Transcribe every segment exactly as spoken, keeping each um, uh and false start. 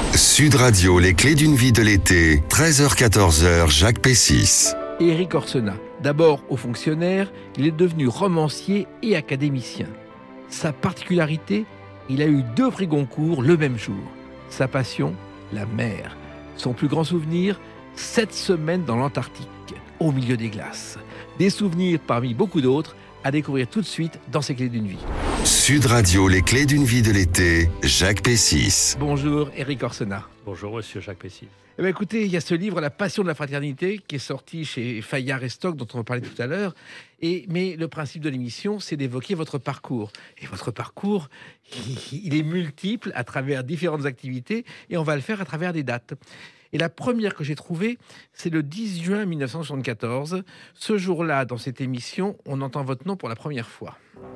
Sud Radio, les clés d'une vie de l'été, treize heures quatorze heures, Jacques Pessis. Éric Orsenat, d'abord haut fonctionnaire, il est devenu romancier et académicien. Sa particularité, il a eu deux prix Goncourt le même jour. Sa passion, la mer. Son plus grand souvenir, sept semaines dans l'Antarctique, au milieu des glaces. Des souvenirs parmi beaucoup d'autres, à découvrir tout de suite dans ces clés d'une vie. Sud Radio, les clés d'une vie de l'été, Jacques Pessis. Bonjour Éric Orsenat. Bonjour monsieur Jacques Pessis. Eh bien, écoutez, il y a ce livre, La Passion de la Fraternité, qui est sorti chez Fayard et Stock, dont on va parler tout à l'heure. Et, mais le principe de l'émission, c'est d'évoquer votre parcours. Et votre parcours, il, il est multiple à travers différentes activités, et on va le faire à travers des dates. Et la première que j'ai trouvée, c'est le dix juin mille neuf cent soixante-quatorze. Ce jour-là, dans cette émission, on entend votre nom pour la première fois.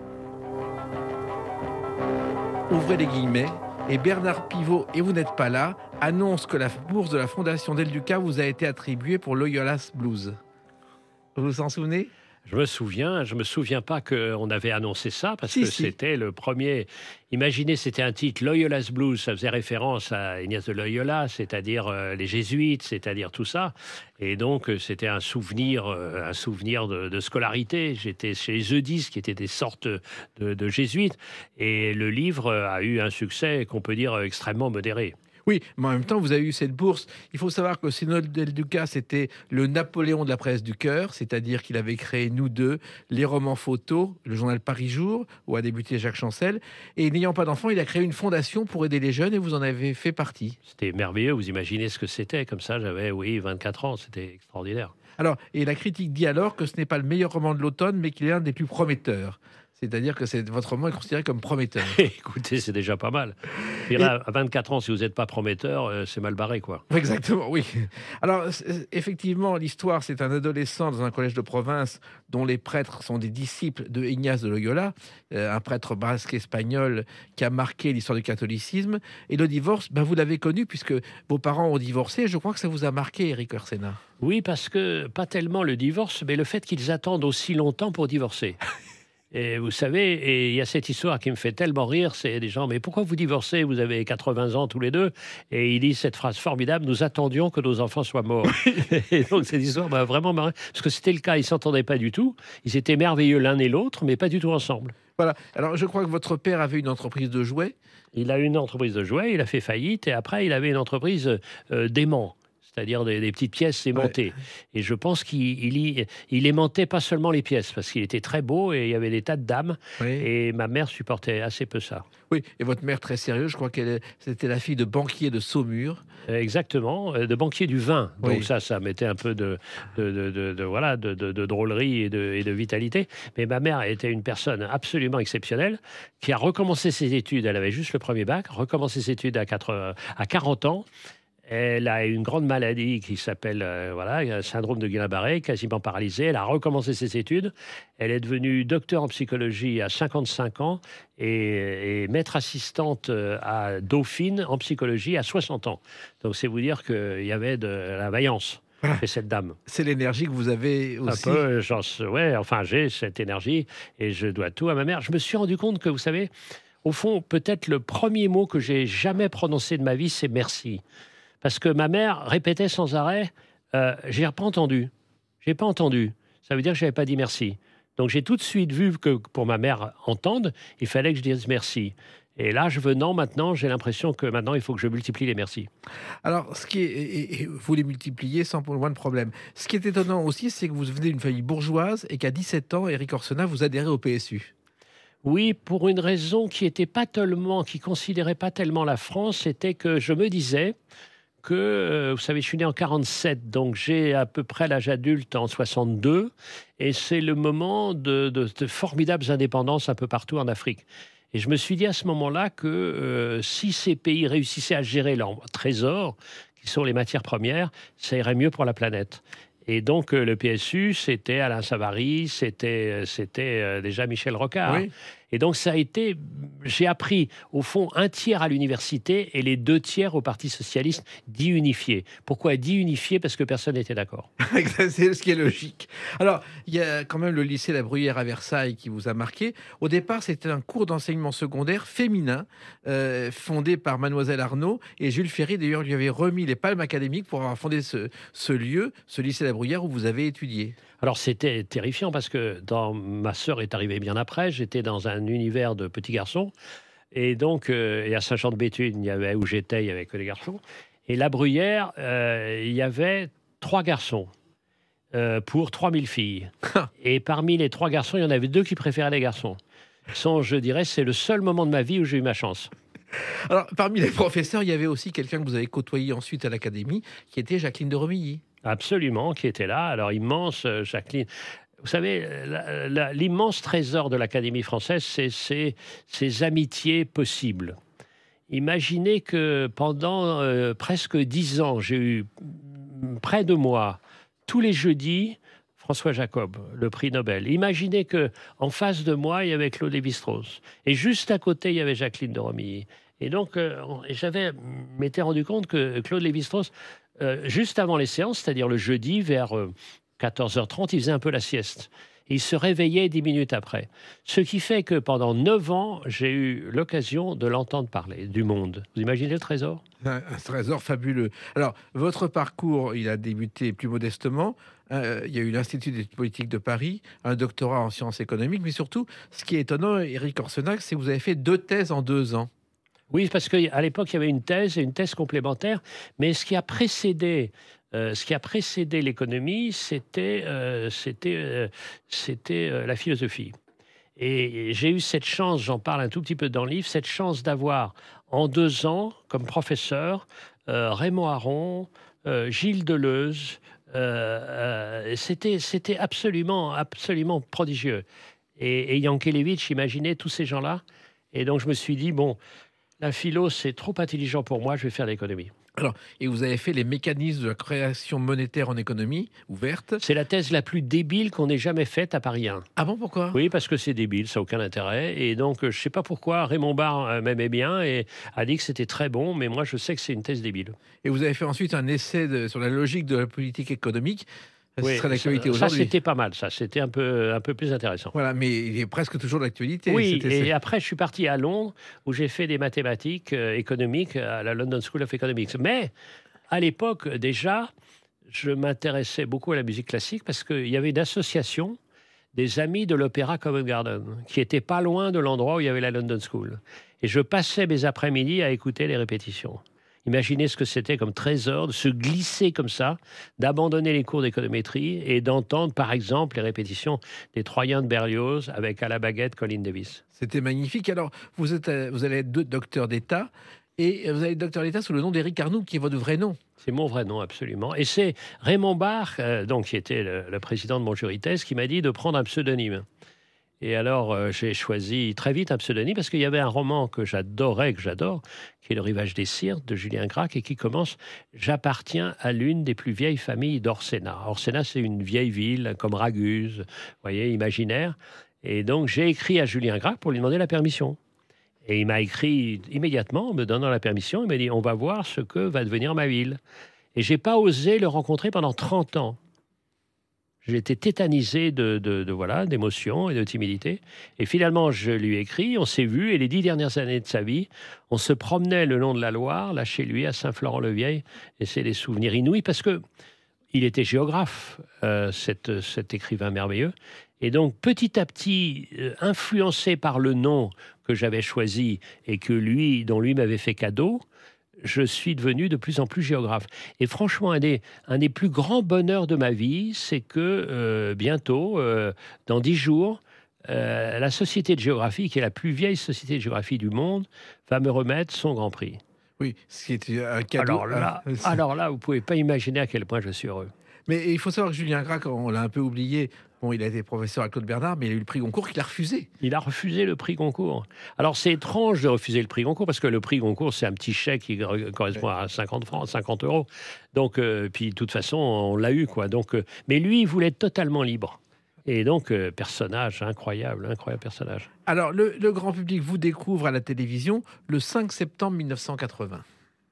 Ouvrez les guillemets. Et Bernard Pivot, et vous n'êtes pas là, annonce que la bourse de la Fondation Del Duca vous a été attribuée pour Loyola's Blues. Vous vous en souvenez ? Je me souviens, je me souviens pas qu'on avait annoncé ça, parce si, que si. C'était le premier... Imaginez, c'était un titre, Loyola's Blues, ça faisait référence à Ignace de Loyola, c'est-à-dire euh, les jésuites, c'est-à-dire tout ça. Et donc, euh, c'était un souvenir, euh, un souvenir de, de scolarité. J'étais chez les Eudis, qui étaient des sortes de, de jésuites. Et le livre a eu un succès qu'on peut dire extrêmement modéré. Oui, mais en même temps, vous avez eu cette bourse. Il faut savoir que Synode Del Duca, c'était le Napoléon de la presse du cœur, c'est-à-dire qu'il avait créé, nous deux, les romans photos, le journal Paris Jour, où a débuté Jacques Chancel. Et n'ayant pas d'enfants, il a créé une fondation pour aider les jeunes, et vous en avez fait partie. C'était merveilleux, vous imaginez ce que c'était. Comme ça, j'avais, oui, vingt-quatre ans, c'était extraordinaire. Alors, et la critique dit alors que ce n'est pas le meilleur roman de l'automne, mais qu'il est un des plus prometteurs. C'est-à-dire que c'est, votre roman est considéré comme prometteur. Écoutez, c'est déjà pas mal. Et là, à vingt-quatre ans, si vous n'êtes pas prometteur, euh, c'est mal barré, quoi. Exactement, oui. Alors, effectivement, l'histoire, c'est un adolescent dans un collège de province dont les prêtres sont des disciples de Ignace de Loyola, euh, un prêtre basque espagnol qui a marqué l'histoire du catholicisme. Et le divorce, ben, vous l'avez connu puisque vos parents ont divorcé. Je crois que ça vous a marqué, Éric Orsenat. Oui, parce que, pas tellement le divorce, mais le fait qu'ils attendent aussi longtemps pour divorcer. Et vous savez, et il y a cette histoire qui me fait tellement rire, c'est des gens, mais pourquoi vous divorcez ? Vous avez quatre-vingts ans tous les deux. Et il dit cette phrase formidable, nous attendions que nos enfants soient morts. Et donc cette histoire m'a vraiment marré, parce que c'était le cas, ils ne s'entendaient pas du tout. Ils étaient merveilleux l'un et l'autre, mais pas du tout ensemble. Voilà, alors je crois que votre père avait une entreprise de jouets. Il a eu une entreprise de jouets, il a fait faillite, et après il avait une entreprise euh, d'aimants. C'est-à-dire des, des petites pièces aimantées. Ouais. Et je pense qu'il il, il aimantait pas seulement les pièces, parce qu'il était très beau et il y avait des tas de dames. Oui. Et ma mère supportait assez peu ça. Oui, et votre mère très sérieuse, je crois qu'elle c'était la fille de banquier de Saumur. Exactement, de banquier du vin. Donc oui. ça, ça mettait un peu de, de, de, de, de voilà, de, de, de drôlerie et de, et de vitalité. Mais ma mère était une personne absolument exceptionnelle qui a recommencé ses études. Elle avait juste le premier bac, recommencé ses études à, quatre, à quarante ans. Elle a une grande maladie qui s'appelle euh, voilà, syndrome de Guillain-Barré, quasiment paralysée. Elle a recommencé ses études. Elle est devenue docteur en psychologie à cinquante-cinq ans et, et maître assistante à Dauphine en psychologie à soixante ans. Donc c'est vous dire qu'il y avait de la vaillance. Voilà. Chez cette dame. C'est l'énergie que vous avez aussi. Un peu, genre, ouais, enfin j'ai cette énergie et je dois tout à ma mère. Je me suis rendu compte que, vous savez, au fond, peut-être le premier mot que j'ai jamais prononcé de ma vie, c'est merci. Parce que ma mère répétait sans arrêt euh, « j'ai pas entendu, j'ai pas entendu ». Ça veut dire que je n'avais pas dit merci. Donc j'ai tout de suite vu que pour ma mère entendre, il fallait que je dise merci. Et l'âge venant maintenant, j'ai l'impression que maintenant, il faut que je multiplie les merci. Alors, ce qui est, et, et vous les multipliez sans pour le moins de problème. Ce qui est étonnant aussi, c'est que vous venez d'une famille bourgeoise et qu'à dix-sept ans, Éric Orsenat, vous adhérez au P S U. Oui, pour une raison qui était pas tellement, qui considérait pas tellement la France, c'était que je me disais que, euh, vous savez, je suis né en quarante-sept, donc j'ai à peu près l'âge adulte en soixante-deux, et c'est le moment de, de, de formidables indépendances un peu partout en Afrique. Et je me suis dit à ce moment-là que euh, si ces pays réussissaient à gérer leurs trésors, qui sont les matières premières, ça irait mieux pour la planète. Et donc, euh, le P S U, c'était Alain Savary, c'était, c'était euh, déjà Michel Rocard. Oui. Et donc, ça a été... J'ai appris, au fond, un tiers à l'université et les deux tiers au Parti socialiste, dit unifié. Pourquoi dit unifié? Parce que personne n'était d'accord. C'est ce qui est logique. Alors, il y a quand même le lycée La Bruyère à Versailles qui vous a marqué. Au départ, c'était un cours d'enseignement secondaire féminin euh, fondé par Mademoiselle Arnaud. Et Jules Ferry, d'ailleurs, lui avait remis les palmes académiques pour avoir fondé ce, ce lieu, ce lycée La Bruyère où vous avez étudié. Alors, c'était terrifiant parce que dans... ma sœur est arrivée bien après. J'étais dans un univers de petits garçons. Et donc, euh, et à Saint-Jean-de-Béthune, il y avait, où j'étais, il y avait que des garçons. Et La Bruyère, euh, il y avait trois garçons. Euh, pour trois mille filles. Et parmi les trois garçons, il y en avait deux qui préféraient les garçons. Sont, je dirais, c'est le seul moment de ma vie où j'ai eu ma chance. Alors, parmi les professeurs, il y avait aussi quelqu'un que vous avez côtoyé ensuite à l'académie, qui était Jacqueline de Romilly. Absolument, qui était là. Alors, immense, euh, Jacqueline. Vous savez, la, la, l'immense trésor de l'Académie française, c'est ses amitiés possibles. Imaginez que pendant euh, presque dix ans, j'ai eu près de moi, tous les jeudis, François Jacob, le prix Nobel. Imaginez qu'en face de moi, il y avait Claude Lévi-Strauss. Et juste à côté, il y avait Jacqueline de Romilly. Et donc, euh, j'avais m'étais rendu compte que Claude Lévi-Strauss, euh, juste avant les séances, c'est-à-dire le jeudi, vers euh, quatorze heures trente, il faisait un peu la sieste. Et il se réveillait dix minutes après. Ce qui fait que pendant neuf ans, j'ai eu l'occasion de l'entendre parler du monde. Vous imaginez le trésor ? Un, un trésor fabuleux. Alors, votre parcours, il a débuté plus modestement. Euh, il y a eu l'Institut d'études politiques de Paris, un doctorat en sciences économiques, mais surtout, ce qui est étonnant, Éric Orsenach, c'est que vous avez fait deux thèses en deux ans. Oui, parce qu'à l'époque, il y avait une thèse et une thèse complémentaire, mais ce qui a précédé... Euh, ce qui a précédé l'économie, c'était euh, c'était euh, c'était euh, la philosophie. Et j'ai eu cette chance, j'en parle un tout petit peu dans le livre, cette chance d'avoir en deux ans, comme professeur, euh, Raymond Aron, euh, Gilles Deleuze. Euh, euh, c'était c'était absolument absolument prodigieux. Et, et Yankelevitch, imaginez tous ces gens-là. Et donc je me suis dit bon, la philo c'est trop intelligent pour moi, je vais faire l'économie. Alors, et vous avez fait les mécanismes de la création monétaire en économie ouverte. C'est la thèse la plus débile qu'on ait jamais faite à Paris un. Ah bon, pourquoi ? Oui, parce que c'est débile, ça n'a aucun intérêt. Et donc, je ne sais pas pourquoi Raymond Barre m'aimait bien et a dit que c'était très bon, mais moi, je sais que c'est une thèse débile. Et vous avez fait ensuite un essai de, sur la logique de la politique économique. Ce oui, serait l'actualité aujourd'hui. Ça, c'était pas mal, ça. C'était un peu, un peu plus intéressant. Voilà, mais il est presque toujours d'actualité. Oui, et après, je suis parti à Londres, où j'ai fait des mathématiques euh, économiques à la London School of Economics. Mais, à l'époque, déjà, je m'intéressais beaucoup à la musique classique, parce qu'il y avait une association des amis de l'Opéra Covent Garden, qui était pas loin de l'endroit où il y avait la London School. Et je passais mes après-midi à écouter les répétitions. Imaginez ce que c'était comme trésor de se glisser comme ça, d'abandonner les cours d'économétrie et d'entendre, par exemple, les répétitions des Troyens de Berlioz avec à la baguette Colin Davis. C'était magnifique. Alors, vous, êtes, vous allez être docteur d'État et vous allez être docteur d'État sous le nom d'Éric Arnould, qui est votre vrai nom. C'est mon vrai nom, absolument. Et c'est Raymond Barre, euh, donc, qui était le, le président de mon jury thèse, qui m'a dit de prendre un pseudonyme. Et alors, euh, j'ai choisi très vite un pseudonyme parce qu'il y avait un roman que j'adorais, que j'adore, qui est Le Rivage des Syrtes de Julien Gracq et qui commence « J'appartiens à l'une des plus vieilles familles d'Orsena ». Orsena, c'est une vieille ville comme Raguse, vous voyez, imaginaire. Et donc, j'ai écrit à Julien Gracq pour lui demander la permission. Et il m'a écrit immédiatement, en me donnant la permission, il m'a dit « On va voir ce que va devenir ma ville ». Et je n'ai pas osé le rencontrer pendant trente ans. J'étais tétanisé de, de, de voilà, d'émotion et de timidité. Et finalement, je lui ai écrit, on s'est vu, et les dix dernières années de sa vie, on se promenait le long de la Loire, là chez lui, à Saint-Florent-le-Vieil, et c'est des souvenirs inouïs, parce que il était géographe, euh, cet, cet écrivain merveilleux. Et donc, petit à petit, euh, influencé par le nom que j'avais choisi et que lui, dont lui m'avait fait cadeau, je suis devenu de plus en plus géographe. Et franchement, un des, un des plus grands bonheurs de ma vie, c'est que euh, bientôt, euh, dans dix jours, euh, la Société de géographie, qui est la plus vieille société de géographie du monde, va me remettre son Grand Prix. Oui, c'est un cadeau. Alors là, alors là vous ne pouvez pas imaginer à quel point je suis heureux. Mais il faut savoir que Julien Gracq, on l'a un peu oublié, bon, il a été professeur à Claude Bernard, mais il a eu le prix Goncourt qu'il a refusé. Il a refusé le prix Goncourt. Alors c'est étrange de refuser le prix Goncourt, parce que le prix Goncourt, c'est un petit chèque qui correspond à cinquante francs, cinquante euros. Donc, euh, puis de toute façon, on l'a eu, quoi. Donc, euh, mais lui, il voulait être totalement libre. Et donc, euh, personnage incroyable, incroyable personnage. Alors, le, le grand public vous découvre à la télévision le cinq septembre mille neuf cent quatre-vingts.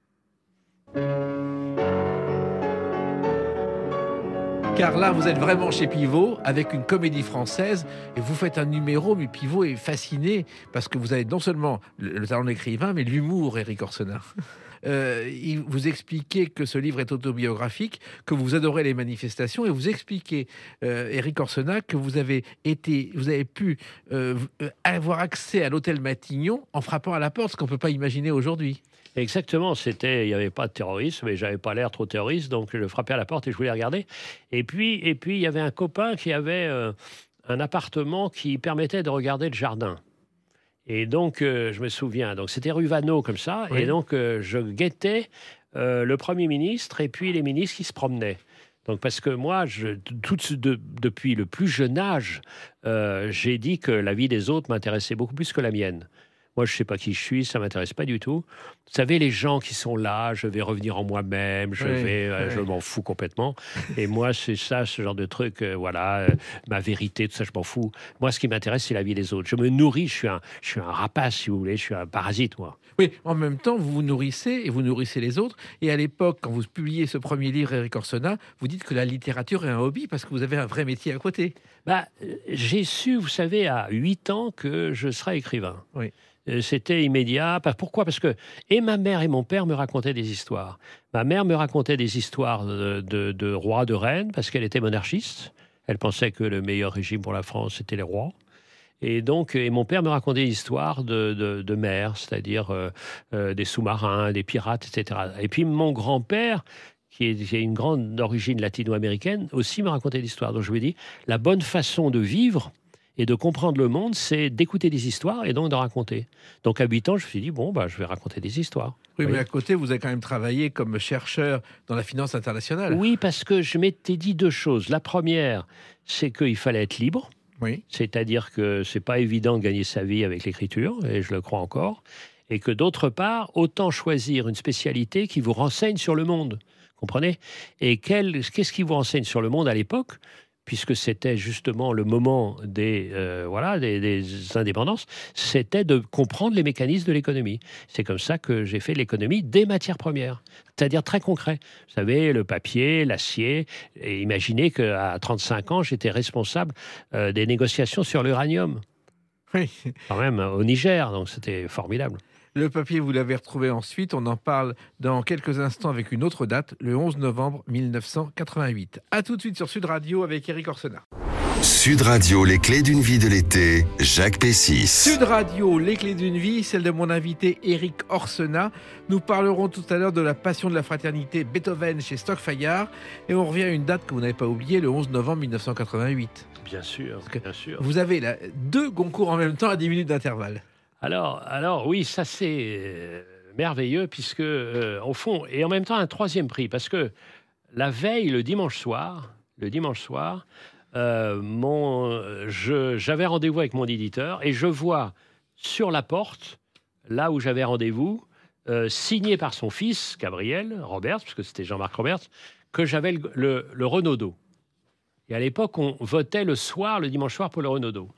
Car là, vous êtes vraiment chez Pivot avec une comédie française et vous faites un numéro, mais Pivot est fasciné parce que vous avez non seulement le, le talent d'écrivain, mais l'humour, Éric Orsena. Euh, il, vous expliquez que ce livre est autobiographique, que vous adorez les manifestations et vous expliquez, euh, Éric Orsena, que vous avez été, vous avez pu euh, avoir accès à l'hôtel Matignon en frappant à la porte, ce qu'on ne peut pas imaginer aujourd'hui. Exactement, c'était, il n'y avait pas de terrorisme, mais j'avais pas l'air trop terroriste, donc je frappais à la porte et je voulais regarder. Et puis, et puis il y avait un copain qui avait euh, un appartement qui permettait de regarder le jardin. Et donc, euh, je me souviens, donc c'était rue Vanneau comme ça, oui. Et donc euh, je guettais euh, le Premier ministre et puis les ministres qui se promenaient. Donc, parce que moi, je, tout de, depuis le plus jeune âge, euh, j'ai dit que la vie des autres m'intéressait beaucoup plus que la mienne. Moi, je ne sais pas qui je suis, ça ne m'intéresse pas du tout. Vous savez, les gens qui sont là, je vais revenir en moi-même, je, oui, vais, euh, oui. je m'en fous complètement. Et moi, c'est ça, ce genre de truc, euh, voilà, euh, ma vérité, tout ça, je m'en fous. Moi, ce qui m'intéresse, c'est la vie des autres. Je me nourris, je suis un, je suis un rapace, si vous voulez, je suis un parasite, moi. Oui, en même temps, vous vous nourrissez et vous nourrissez les autres. Et à l'époque, quand vous publiez ce premier livre, Éric Orsena, vous dites que la littérature est un hobby parce que vous avez un vrai métier à côté. Bah, j'ai su, vous savez, à huit ans que je serais écrivain. Oui. C'était immédiat. Pourquoi ? Parce que et ma mère et mon père me racontaient des histoires. Ma mère me racontait des histoires de, de, de rois, de reines, parce qu'elle était monarchiste. Elle pensait que le meilleur régime pour la France, c'était les rois. Et donc, et mon père me racontait des histoires de, de, de mer, c'est-à-dire euh, euh, des sous-marins, des pirates, et cetera. Et puis mon grand-père, qui est, qui est une grande origine latino-américaine, aussi me racontait des histoires. Donc je lui dis, la bonne façon de vivre et de comprendre le monde, c'est d'écouter des histoires et donc de raconter. Donc à huit ans, je me suis dit, bon, bah, je vais raconter des histoires. Oui, mais à côté, vous avez quand même travaillé comme chercheur dans la finance internationale. Oui, parce que je m'étais dit deux choses. La première, c'est qu'il fallait être libre. Oui. C'est-à-dire que ce n'est pas évident de gagner sa vie avec l'écriture, et je le crois encore. Et que d'autre part, autant choisir une spécialité qui vous renseigne sur le monde. Comprenez ? Et quel, qu'est-ce qui vous renseigne sur le monde à l'époque ? Puisque c'était justement le moment des, euh, voilà, des, des indépendances, c'était de comprendre les mécanismes de l'économie. C'est comme ça que j'ai fait l'économie des matières premières, c'est-à-dire très concret. Vous savez, le papier, l'acier, et imaginez qu'à trente-cinq ans, j'étais responsable euh, des négociations sur l'uranium. Oui. Quand même, au Niger, donc c'était formidable. Le papier, vous l'avez retrouvé ensuite. On en parle dans quelques instants avec une autre date, le onze novembre mille neuf cent quatre-vingt-huit. A tout de suite sur Sud Radio avec Éric Orsena. Sud Radio, les clés d'une vie de l'été, Jacques Pessis. Sud Radio, les clés d'une vie, celle de mon invité Éric Orsena. Nous parlerons tout à l'heure de la passion de la fraternité Beethoven chez Stock-Fayard. Et on revient à une date que vous n'avez pas oubliée, le onze novembre mille neuf cent quatre-vingt-huit. Bien sûr, bien sûr. Vous avez là deux concours en même temps à dix minutes d'intervalle. Alors, alors oui, ça c'est euh, merveilleux puisque, euh, au fond, et en même temps un troisième prix, parce que la veille, le dimanche soir, le dimanche soir, euh, mon, je, j'avais rendez-vous avec mon éditeur et je vois sur la porte, là où j'avais rendez-vous, euh, signé par son fils, Gabriel Roberts, parce que c'était Jean-Marc Roberts, que j'avais le, le, le Renaudot. Et à l'époque, on votait le soir, le dimanche soir, pour le Renaudot.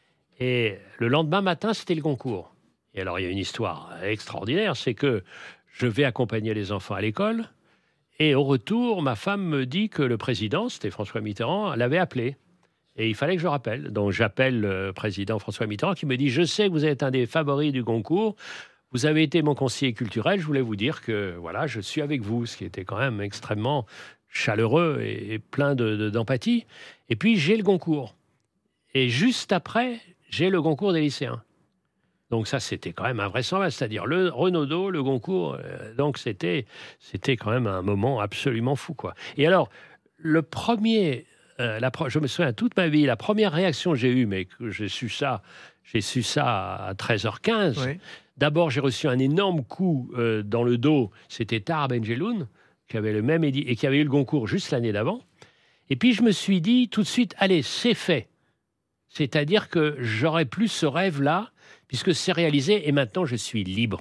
Et le lendemain matin, c'était le concours. Et alors, il y a une histoire extraordinaire, c'est que je vais accompagner les enfants à l'école, et au retour, ma femme me dit que le président, c'était François Mitterrand, l'avait appelé. Et il fallait que je rappelle. Donc, j'appelle le président François Mitterrand, qui me dit « Je sais que vous êtes un des favoris du concours, vous avez été mon conseiller culturel, je voulais vous dire que, voilà, je suis avec vous », ce qui était quand même extrêmement chaleureux et, et plein de, de, d'empathie. Et puis, j'ai le concours. Et juste après, j'ai le concours des lycéens. Donc ça, c'était quand même invraisemblable, c'est-à-dire le Renaudot, le concours. Euh, donc c'était, c'était quand même un moment absolument fou, quoi. Et alors, le premier, euh, la, je me souviens toute ma vie, la première réaction que j'ai eue, mais que j'ai su ça, j'ai su ça à treize heures quinze. Oui. D'abord, j'ai reçu un énorme coup euh, dans le dos. C'était Tahar Benjeloun, qui avait le même édi- et qui avait eu le concours juste l'année d'avant. Et puis je me suis dit tout de suite, allez, c'est fait. C'est-à-dire que j'aurais plus ce rêve-là, puisque c'est réalisé, et maintenant je suis libre.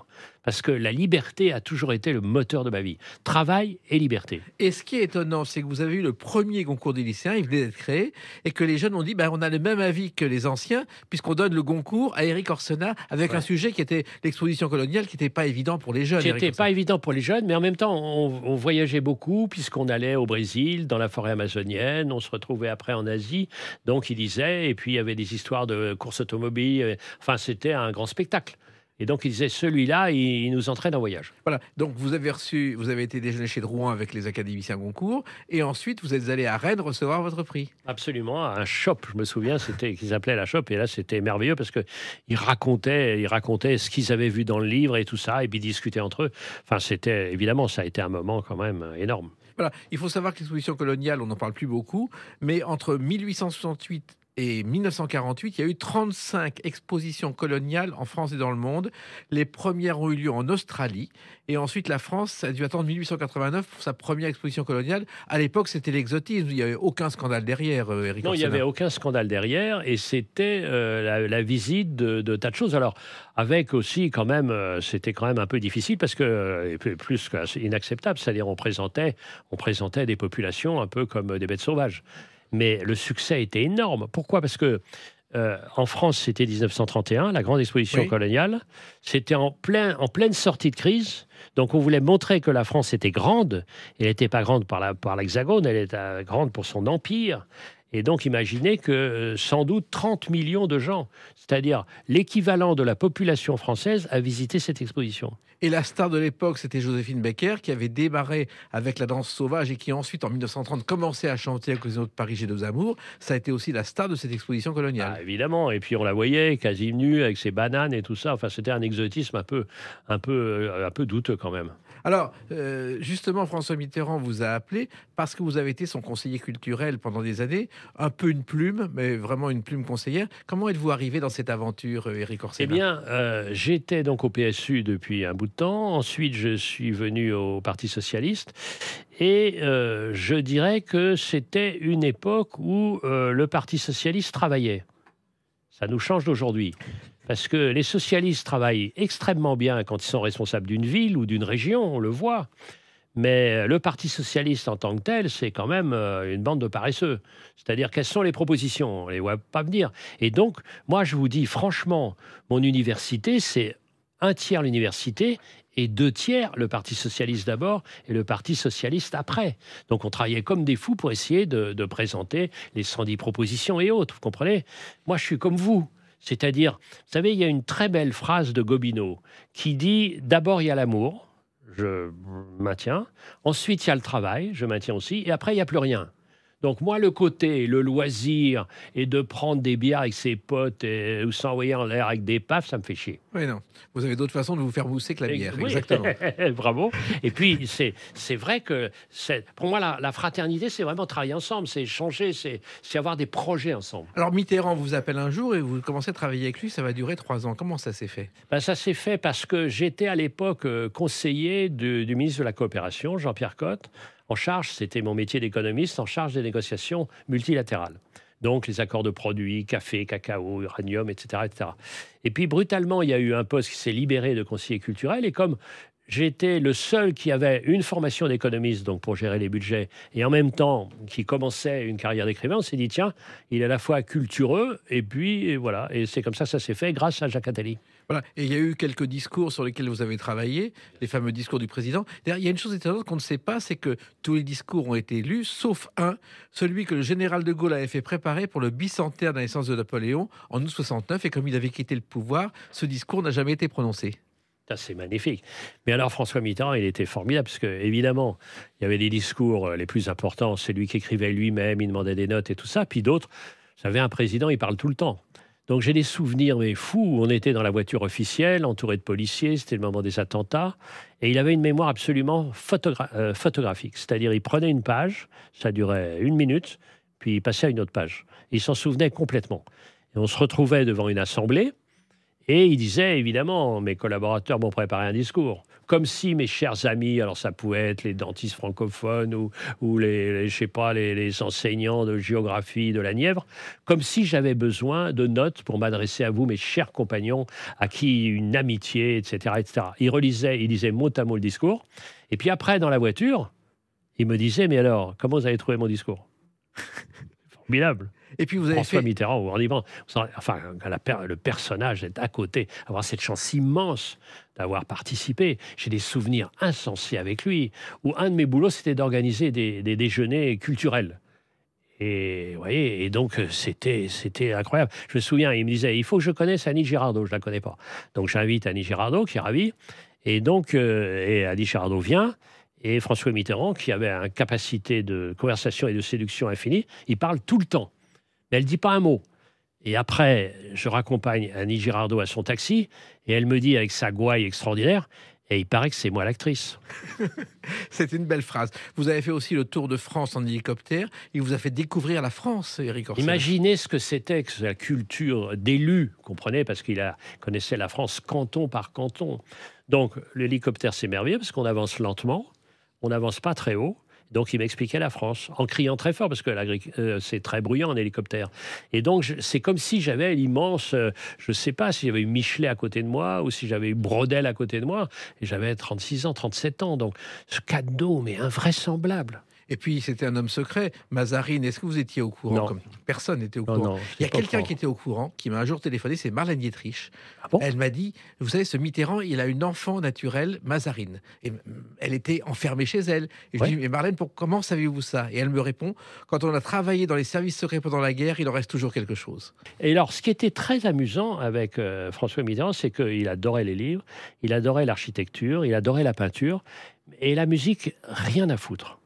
parce que la liberté a toujours été le moteur de ma vie. Travail et liberté. Et ce qui est étonnant, c'est que vous avez eu le premier Goncourt des lycéens, il venait d'être créé, et que les jeunes ont dit, ben, on a le même avis que les anciens, puisqu'on donne le Goncourt à Éric Orsenat, avec ouais. un sujet qui était l'exposition coloniale, qui n'était pas évident pour les jeunes. Qui n'était pas évident pour les jeunes, mais en même temps, on, on voyageait beaucoup, puisqu'on allait au Brésil, dans la forêt amazonienne, on se retrouvait après en Asie, donc il disait, et puis il y avait des histoires de courses automobiles, enfin c'était un grand spectacle. Et donc, il disait, celui-là, il, il nous entraîne en voyage. Voilà. Donc, vous avez reçu, vous avez été déjeuner chez Drouin avec les académiciens Goncourt, et ensuite, vous êtes allé à Rennes recevoir votre prix. Absolument, un shop, je me souviens, c'était qu'ils appelaient la shop, et là, c'était merveilleux parce que ils racontaient, ils racontaient ce qu'ils avaient vu dans le livre et tout ça, et puis discutaient entre eux. Enfin, c'était, évidemment, ça a été un moment quand même énorme. Voilà. Il faut savoir que l'exposition coloniale, on n'en parle plus beaucoup, mais entre mille huit cent soixante-huit et mille neuf cent quarante-huit, il y a eu trente-cinq expositions coloniales en France et dans le monde. Les premières ont eu lieu en Australie. Et ensuite, la France a dû attendre mille huit cent quatre-vingt-neuf pour sa première exposition coloniale. À l'époque, c'était l'exotisme. Il n'y avait aucun scandale derrière, euh, Éric Non, Orsenat. Il n'y avait aucun scandale derrière. Et c'était euh, la, la visite de, de tas de choses. Alors, avec aussi, quand même, euh, c'était quand même un peu difficile parce que, euh, plus qu'inacceptable, c'est-à-dire on présentait, on présentait des populations un peu comme des bêtes sauvages. Mais le succès était énorme. Pourquoi ? Parce que euh, en France, c'était dix-neuf cent trente et un, la grande exposition oui. coloniale. C'était en, plein, en pleine sortie de crise. Donc, on voulait montrer que la France était grande. Elle n'était pas grande par, la, par l'Hexagone, elle était grande pour son empire. Et donc, imaginez que euh, sans doute trente millions de gens, c'est-à-dire l'équivalent de la population française, a visité cette exposition. Et la star de l'époque, c'était Joséphine Baker, qui avait démarré avec la danse sauvage et qui ensuite, en mille neuf cent trente, commençait à chanter à Casino de Paris, J'ai deux amours. Ça a été aussi la star de cette exposition coloniale. Ah, évidemment. Et puis on la voyait quasi nue avec ses bananes et tout ça. Enfin, c'était un exotisme un peu, un peu, un peu douteux quand même. Alors, euh, justement, François Mitterrand vous a appelé parce que vous avez été son conseiller culturel pendant des années, un peu une plume, mais vraiment une plume conseillère. Comment êtes-vous arrivé dans cette aventure, Éric Orsenat ? Eh bien, euh, j'étais donc au P S U depuis un bout de temps. Ensuite, je suis venu au Parti socialiste. Et euh, je dirais que c'était une époque où euh, le Parti socialiste travaillait. Ça nous change d'aujourd'hui. Parce que les socialistes travaillent extrêmement bien quand ils sont responsables d'une ville ou d'une région, on le voit. Mais le Parti socialiste en tant que tel, c'est quand même une bande de paresseux. C'est-à-dire, quelles sont les propositions ? On ne les voit pas venir. Et donc, moi, je vous dis franchement, mon université, c'est un tiers l'université et deux tiers le Parti socialiste d'abord et le Parti socialiste après. Donc, on travaillait comme des fous pour essayer de, de présenter les cent dix propositions et autres. Vous comprenez ? Moi, je suis comme vous. C'est-à-dire, vous savez, il y a une très belle phrase de Gobineau qui dit « D'abord, il y a l'amour, je maintiens. Ensuite, il y a le travail, je maintiens aussi. Et après, il n'y a plus rien. » Donc moi, le côté, le loisir, et de prendre des bières avec ses potes et, ou s'envoyer en l'air avec des pafs, ça me fait chier. Oui, non. Vous avez d'autres façons de vous faire mousser que la bière. Oui. Exactement. Bravo. Et puis, c'est, c'est vrai que c'est, pour moi, la, la fraternité, c'est vraiment travailler ensemble, c'est échanger, c'est, c'est avoir des projets ensemble. Alors, Mitterrand vous appelle un jour et vous commencez à travailler avec lui. Ça va durer trois ans. Comment ça s'est fait ? Ben, ça s'est fait parce que j'étais à l'époque euh, conseiller de, du ministre de la Coopération, Jean-Pierre Cotte, en charge, c'était mon métier d'économiste, en charge des négociations multilatérales. Donc, les accords de produits, café, cacao, uranium, et cetera, et cetera. Et puis, brutalement, il y a eu un poste qui s'est libéré de conseiller culturel. Et comme j'étais le seul qui avait une formation d'économiste, donc pour gérer les budgets, et en même temps qui commençait une carrière d'écrivain, on s'est dit, tiens, il est à la fois cultureux, et puis et voilà. Et c'est comme ça que ça s'est fait, grâce à Jacques Attali. Voilà. Et il y a eu quelques discours sur lesquels vous avez travaillé, les fameux discours du président. D'ailleurs, il y a une chose étonnante qu'on ne sait pas, c'est que tous les discours ont été lus, sauf un, celui que le général de Gaulle avait fait préparer pour le bicentenaire de la naissance de Napoléon en août soixante-neuf. Et comme il avait quitté le pouvoir, ce discours n'a jamais été prononcé. Ça, c'est magnifique. Mais alors, François Mitterrand, il était formidable, parce que, évidemment, il y avait des discours les plus importants. C'est lui qui écrivait lui-même, il demandait des notes et tout ça. Puis d'autres, vous savez, un président, il parle tout le temps. Donc j'ai des souvenirs mais fous où on était dans la voiture officielle, entouré de policiers, c'était le moment des attentats, et il avait une mémoire absolument photogra- euh, photographique. C'est-à-dire, il prenait une page, ça durait une minute, puis il passait à une autre page. Il s'en souvenait complètement. Et on se retrouvait devant une assemblée, et il disait, évidemment, mes collaborateurs m'ont préparé un discours. comme si mes chers amis, alors ça pouvait être les dentistes francophones ou, ou les, les, je sais pas, les, les enseignants de géographie de la Nièvre, comme si j'avais besoin de notes pour m'adresser à vous, mes chers compagnons, à qui une amitié, et cetera, et cetera. Il relisait, il disait mot à mot le discours. Et puis après, dans la voiture, il me disait, mais alors, comment vous avez trouvé mon discours? Formidable. Et puis vous avez François fait... Mitterrand, vous vous rendez compte, enfin, la, le personnage est à côté, avoir cette chance immense d'avoir participé. J'ai des souvenirs insensés avec lui, où un de mes boulots, c'était d'organiser des, des déjeuners culturels. Et, vous voyez, et donc, c'était, c'était incroyable. Je me souviens, il me disait, il faut que je connaisse Annie Girardot, je ne la connais pas. Donc, j'invite Annie Girardot, qui est ravie. Et donc, euh, et Annie Girardot vient. Et François Mitterrand, qui avait une capacité de conversation et de séduction infinie, il parle tout le temps. Mais elle ne dit pas un mot. Et après, je raccompagne Annie Girardot à son taxi, et elle me dit avec sa gouaille extraordinaire, et il paraît que c'est moi l'actrice. C'est une belle phrase. Vous avez fait aussi le tour de France en hélicoptère. Il vous a fait découvrir la France, Éric Orsena. Imaginez ce que c'était que la culture d'élu, comprenez, parce qu'il a, connaissait la France canton par canton. Donc, l'hélicoptère, c'est merveilleux, parce qu'on avance lentement, on n'avance pas très haut. Donc, il m'expliquait la France, en criant très fort, parce que euh, c'est très bruyant en hélicoptère. Et donc, je, c'est comme si j'avais l'immense... Euh, je ne sais pas si j'avais eu Michelet à côté de moi, ou si j'avais eu Brodel à côté de moi. Et j'avais trente-six ans, trente-sept ans. Donc, ce cadeau, mais invraisemblable. Et puis, c'était un homme secret. Mazarine, est-ce que vous étiez au courant? Non. Comme personne n'était au Non, courant. non, Il y a quelqu'un qui était au courant, qui m'a un jour téléphoné, c'est Marlène Dietrich. Ah bon? Elle m'a dit, vous savez, ce Mitterrand, il a une enfant naturelle, Mazarine. Et elle était enfermée chez elle. Et je Ouais. lui dis, mais Marlène, pour, comment savez-vous ça? Et elle me répond, quand on a travaillé dans les services secrets pendant la guerre, il en reste toujours quelque chose. Et alors, ce qui était très amusant avec euh, François Mitterrand, c'est qu'il adorait les livres, il adorait l'architecture, il adorait la peinture, et la musique, rien à foutre.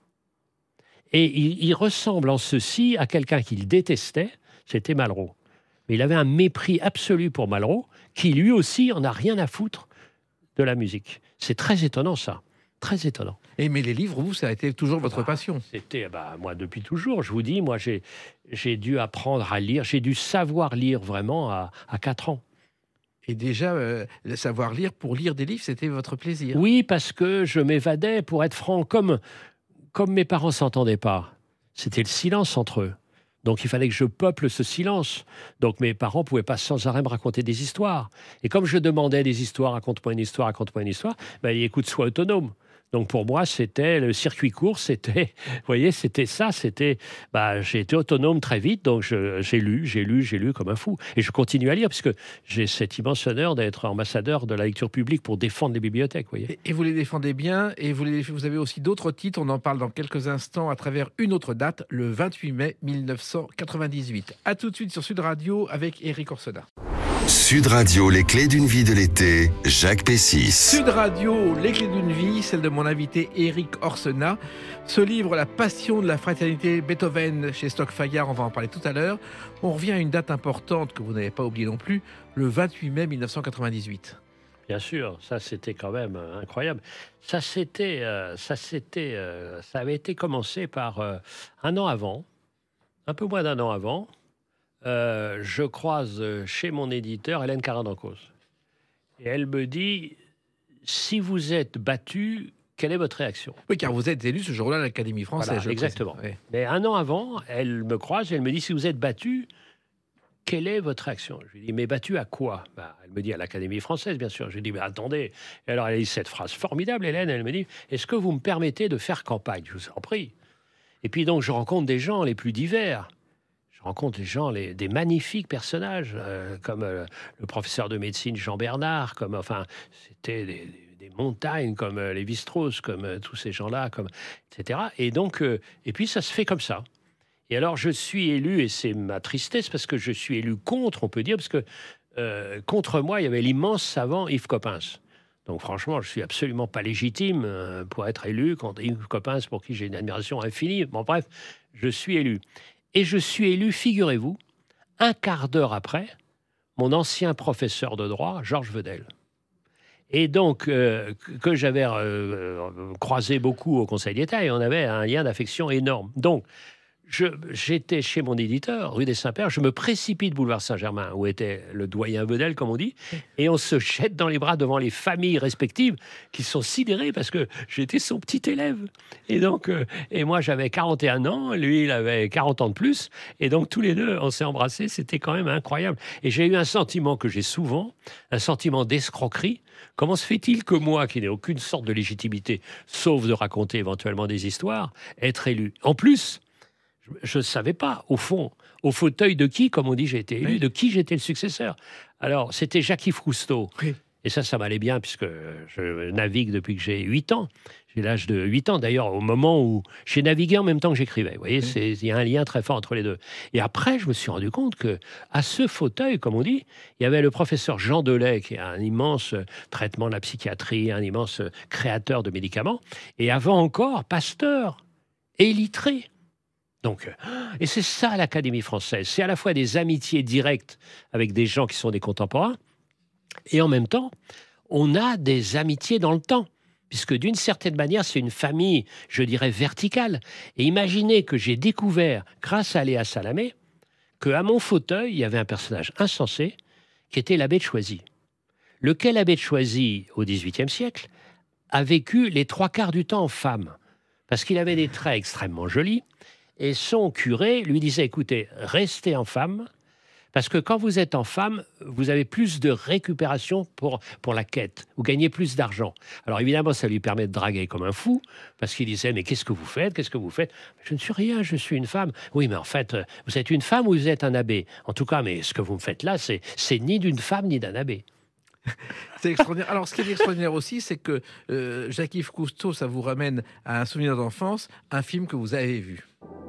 Et il, il ressemble en ceci à quelqu'un qu'il détestait, c'était Malraux. Mais il avait un mépris absolu pour Malraux, qui lui aussi en a rien à foutre de la musique. C'est très étonnant ça, très étonnant. Et mais les livres, vous, ça a été toujours votre Bah, passion. C'était, bah, moi, depuis toujours, je vous dis, moi, j'ai, j'ai dû apprendre à lire, j'ai dû savoir lire vraiment à, à quatre ans. Et déjà, euh, le savoir lire, pour lire des livres, c'était votre plaisir. Oui, parce que je m'évadais, pour être franc, comme... Comme mes parents ne s'entendaient pas, c'était le silence entre eux. Donc il fallait que je peuple ce silence. Donc mes parents ne pouvaient pas sans arrêt me raconter des histoires. Et comme je demandais des histoires, raconte-moi une histoire, raconte-moi une histoire, ben, écoute, sois autonome. Donc pour moi, c'était le circuit court, c'était, vous voyez, c'était ça, c'était, bah, j'ai été autonome très vite, donc je, j'ai lu, j'ai lu, j'ai lu comme un fou. Et je continue à lire, puisque j'ai cet immense honneur d'être ambassadeur de la lecture publique pour défendre les bibliothèques, vous voyez. Et, et vous les défendez bien, et vous, les, vous avez aussi d'autres titres, on en parle dans quelques instants à travers une autre date, le vingt-huit mai mille neuf cent quatre-vingt-dix-huit. A tout de suite sur Sud Radio avec Éric Orsena. Sud Radio, les clés d'une vie de l'été, Jacques Pessis. Sud Radio, les clés d'une vie, celle de mon invité Éric Orsena. Ce livre, La passion de la fraternité Beethoven chez Stock Fayard, on va en parler tout à l'heure. On revient à une date importante que vous n'avez pas oubliée non plus, le vingt-huit mai mille neuf cent quatre-vingt-dix-huit. Bien sûr, ça c'était quand même euh, incroyable. Ça c'était, euh, ça c'était, euh, ça avait été commencé par euh, un an avant, un peu moins d'un an avant. Euh, je croise chez mon éditeur Hélène Carin-Dancos. Et elle me dit, si vous êtes battu, quelle est votre réaction? Oui, car vous êtes élu ce jour-là à l'Académie française. Voilà, je le exactement. précise. Ouais. Mais un an avant, elle me croise et elle me dit, si vous êtes battu, quelle est votre réaction? Je lui dis, mais battu à quoi? Bah, elle me dit, à l'Académie française, bien sûr. Je lui dis, mais attendez. Et alors, elle a dit cette phrase formidable, Hélène. Elle me dit, est-ce que vous me permettez de faire campagne? Je vous en prie. Et puis donc, je rencontre des gens les plus divers. Je rencontre des gens, les, des magnifiques personnages, euh, comme euh, le professeur de médecine Jean Bernard, comme, enfin, c'était des, des, des montagnes, comme euh, Lévi-Strauss, comme euh, tous ces gens-là, comme, et cetera. Et donc, euh, et puis ça se fait comme ça. Et alors, je suis élu, et c'est ma tristesse, parce que je suis élu contre, on peut dire, parce que euh, contre moi, il y avait l'immense savant Yves Coppens. Donc franchement, je suis absolument pas légitime euh, pour être élu contre Yves Coppens, pour qui j'ai une admiration infinie. Bon, bref, je suis élu. Et je suis élu, figurez-vous, un quart d'heure après, mon ancien professeur de droit, Georges Vedel. Et donc, euh, que j'avais euh, croisé beaucoup au Conseil d'État, et on avait un lien d'affection énorme. Donc, je, j'étais chez mon éditeur, rue des Saints-Pères, je me précipite boulevard Saint-Germain, où était le doyen Vedel, comme on dit, et on se jette dans les bras devant les familles respectives qui sont sidérées parce que j'étais son petit élève. Et donc, euh, et moi j'avais quarante et un ans, lui il avait quarante ans de plus, et donc tous les deux on s'est embrassés, c'était quand même incroyable. Et j'ai eu un sentiment que j'ai souvent, un sentiment d'escroquerie. Comment se fait-il que moi, qui n'ai aucune sorte de légitimité, sauf de raconter éventuellement des histoires, être élu? En plus, je ne savais pas, au fond, au fauteuil de qui, comme on dit, j'ai été élu, Oui. de qui j'étais le successeur. Alors, c'était Jacques-Yves Cousteau. Oui. Et ça, ça m'allait bien, puisque je navigue depuis que j'ai huit ans. J'ai l'âge de huit ans, d'ailleurs, au moment où j'ai navigué en même temps que j'écrivais. Vous voyez, Oui. il y a un lien très fort entre les deux. Et après, je me suis rendu compte que à ce fauteuil, comme on dit, il y avait le professeur Jean Delay, qui est un immense traitement de la psychiatrie, un immense créateur de médicaments, et avant encore, Pasteur et Littré. Donc, et c'est ça l'Académie française. C'est à la fois des amitiés directes avec des gens qui sont des contemporains, et en même temps, on a des amitiés dans le temps. Puisque d'une certaine manière, c'est une famille, je dirais, verticale. Et imaginez que j'ai découvert, grâce à Léa Salamé, qu'à mon fauteuil, il y avait un personnage insensé qui était l'abbé de Choisy. Lequel abbé de Choisy, au dix-huitième siècle, a vécu les trois quarts du temps en femme. Parce qu'il avait des traits extrêmement jolis. Et son curé lui disait, écoutez, restez en femme, parce que quand vous êtes en femme, vous avez plus de récupération pour, pour la quête. Vous gagnez plus d'argent. Alors évidemment, ça lui permet de draguer comme un fou, parce qu'il disait, mais qu'est-ce que vous faites? Qu'est-ce que vous faites? Je ne suis rien, je suis une femme. Oui, mais en fait, vous êtes une femme ou vous êtes un abbé? En tout cas, mais ce que vous me faites là, c'est, c'est ni d'une femme ni d'un abbé. C'est extraordinaire. Alors, ce qui est extraordinaire aussi, c'est que euh, Jacques-Yves Cousteau, ça vous ramène à un souvenir d'enfance, un film que vous avez vu.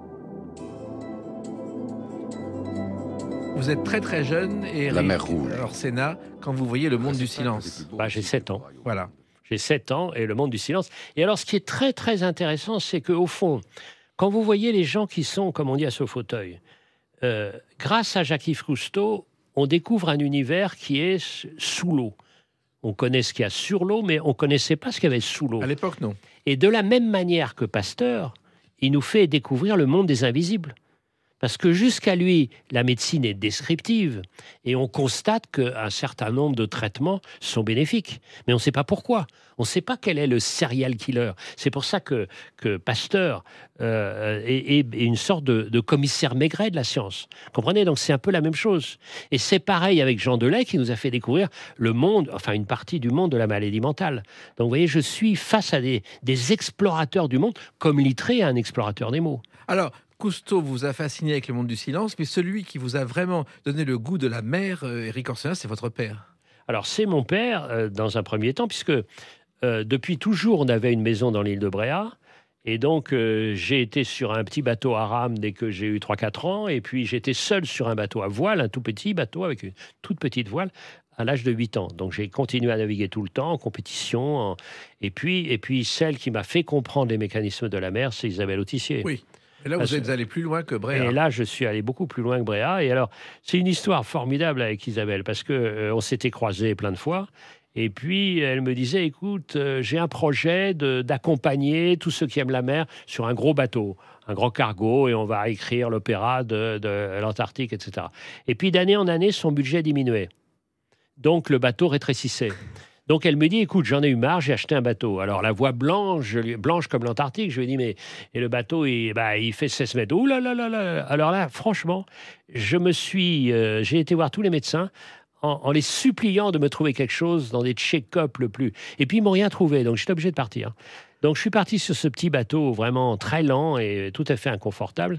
Vous êtes très très jeune et La mer rouge. alors Sénat, quand vous voyez Le Monde du silence. Bah, j'ai sept ans. Voilà. J'ai sept ans et Le Monde du silence. Et alors, ce qui est très, très intéressant, c'est qu'au fond, quand vous voyez les gens qui sont, comme on dit, à ce fauteuil, euh, grâce à Jacques-Yves Cousteau, on découvre un univers qui est sous l'eau. On connaît ce qu'il y a sur l'eau, mais on ne connaissait pas ce qu'il y avait sous l'eau. À l'époque, non. Et de la même manière que Pasteur, il nous fait découvrir le monde des invisibles. Parce que jusqu'à lui, la médecine est descriptive et on constate qu'un certain nombre de traitements sont bénéfiques. Mais on ne sait pas pourquoi. On ne sait pas quel est le serial killer. C'est pour ça que, que Pasteur euh, est, est une sorte de, de commissaire Maigret de la science. Comprenez? Donc c'est un peu la même chose. Et c'est pareil avec Jean Delay qui nous a fait découvrir le monde, enfin une partie du monde de la maladie mentale. Donc vous voyez, je suis face à des, des explorateurs du monde, comme Littré est un explorateur des mots. Alors, Cousteau vous a fasciné avec Le Monde du silence, mais celui qui vous a vraiment donné le goût de la mer, euh, Éric Orsenna, c'est votre père. Alors, c'est mon père, euh, dans un premier temps, puisque euh, depuis toujours, on avait une maison dans l'île de Bréhat. Et donc, euh, j'ai été sur un petit bateau à rame dès que j'ai eu trois quatre ans. Et puis, j'étais seul sur un bateau à voile, un tout petit bateau avec une toute petite voile, à l'âge de huit ans. Donc, j'ai continué à naviguer tout le temps, en compétition. En... Et, puis, et puis, celle qui m'a fait comprendre les mécanismes de la mer, c'est Isabelle Autissier. Oui. Et là, Parce vous êtes allé plus loin que Bréhat. Et là, je suis allé beaucoup plus loin que Bréhat. Et alors, c'est une histoire formidable avec Isabelle, parce qu'on euh, s'était croisés plein de fois. Et puis, elle me disait, écoute, euh, j'ai un projet de, d'accompagner tous ceux qui aiment la mer sur un gros bateau, un grand cargo, et on va écrire l'opéra de, de l'Antarctique, et cetera. Et puis, d'année en année, son budget diminuait. Donc, le bateau rétrécissait. Donc, elle me dit, écoute, j'en ai eu marre, j'ai acheté un bateau. Alors, la voix blanche, je lui- blanche comme l'Antarctique, je lui ai dit, mais et le bateau, il, bah, il fait seize mètres. Ouh là là là là. Alors là, franchement, je me suis, euh, j'ai été voir tous les médecins en, en les suppliant de me trouver quelque chose dans des check-up le plus. Et puis, ils m'ont rien trouvé, donc j'étais obligé de partir. Donc, je suis parti sur ce petit bateau vraiment très lent et tout à fait inconfortable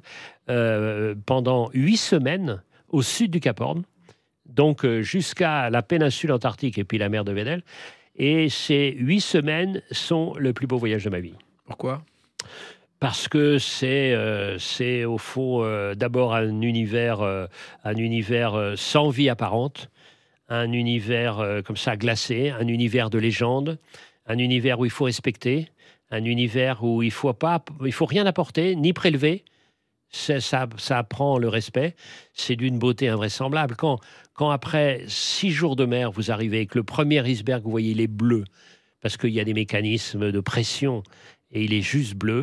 euh, pendant huit semaines au sud du Cap Horn. Donc euh, jusqu'à la péninsule antarctique et puis la mer de Weddell. Et ces huit semaines sont le plus beau voyage de ma vie. Pourquoi? Parce que c'est, euh, c'est au fond euh, d'abord un univers, euh, un univers euh, sans vie apparente, un univers euh, comme ça glacé, un univers de légende, un univers où il faut respecter, un univers où il faut pas, il faut rien apporter ni prélever. C'est- Ça, ça apprend le respect. C'est d'une beauté invraisemblable. Quand, quand après six jours de mer, vous arrivez avec le premier iceberg, vous voyez, il est bleu, parce qu'il y a des mécanismes de pression, et il est juste bleu.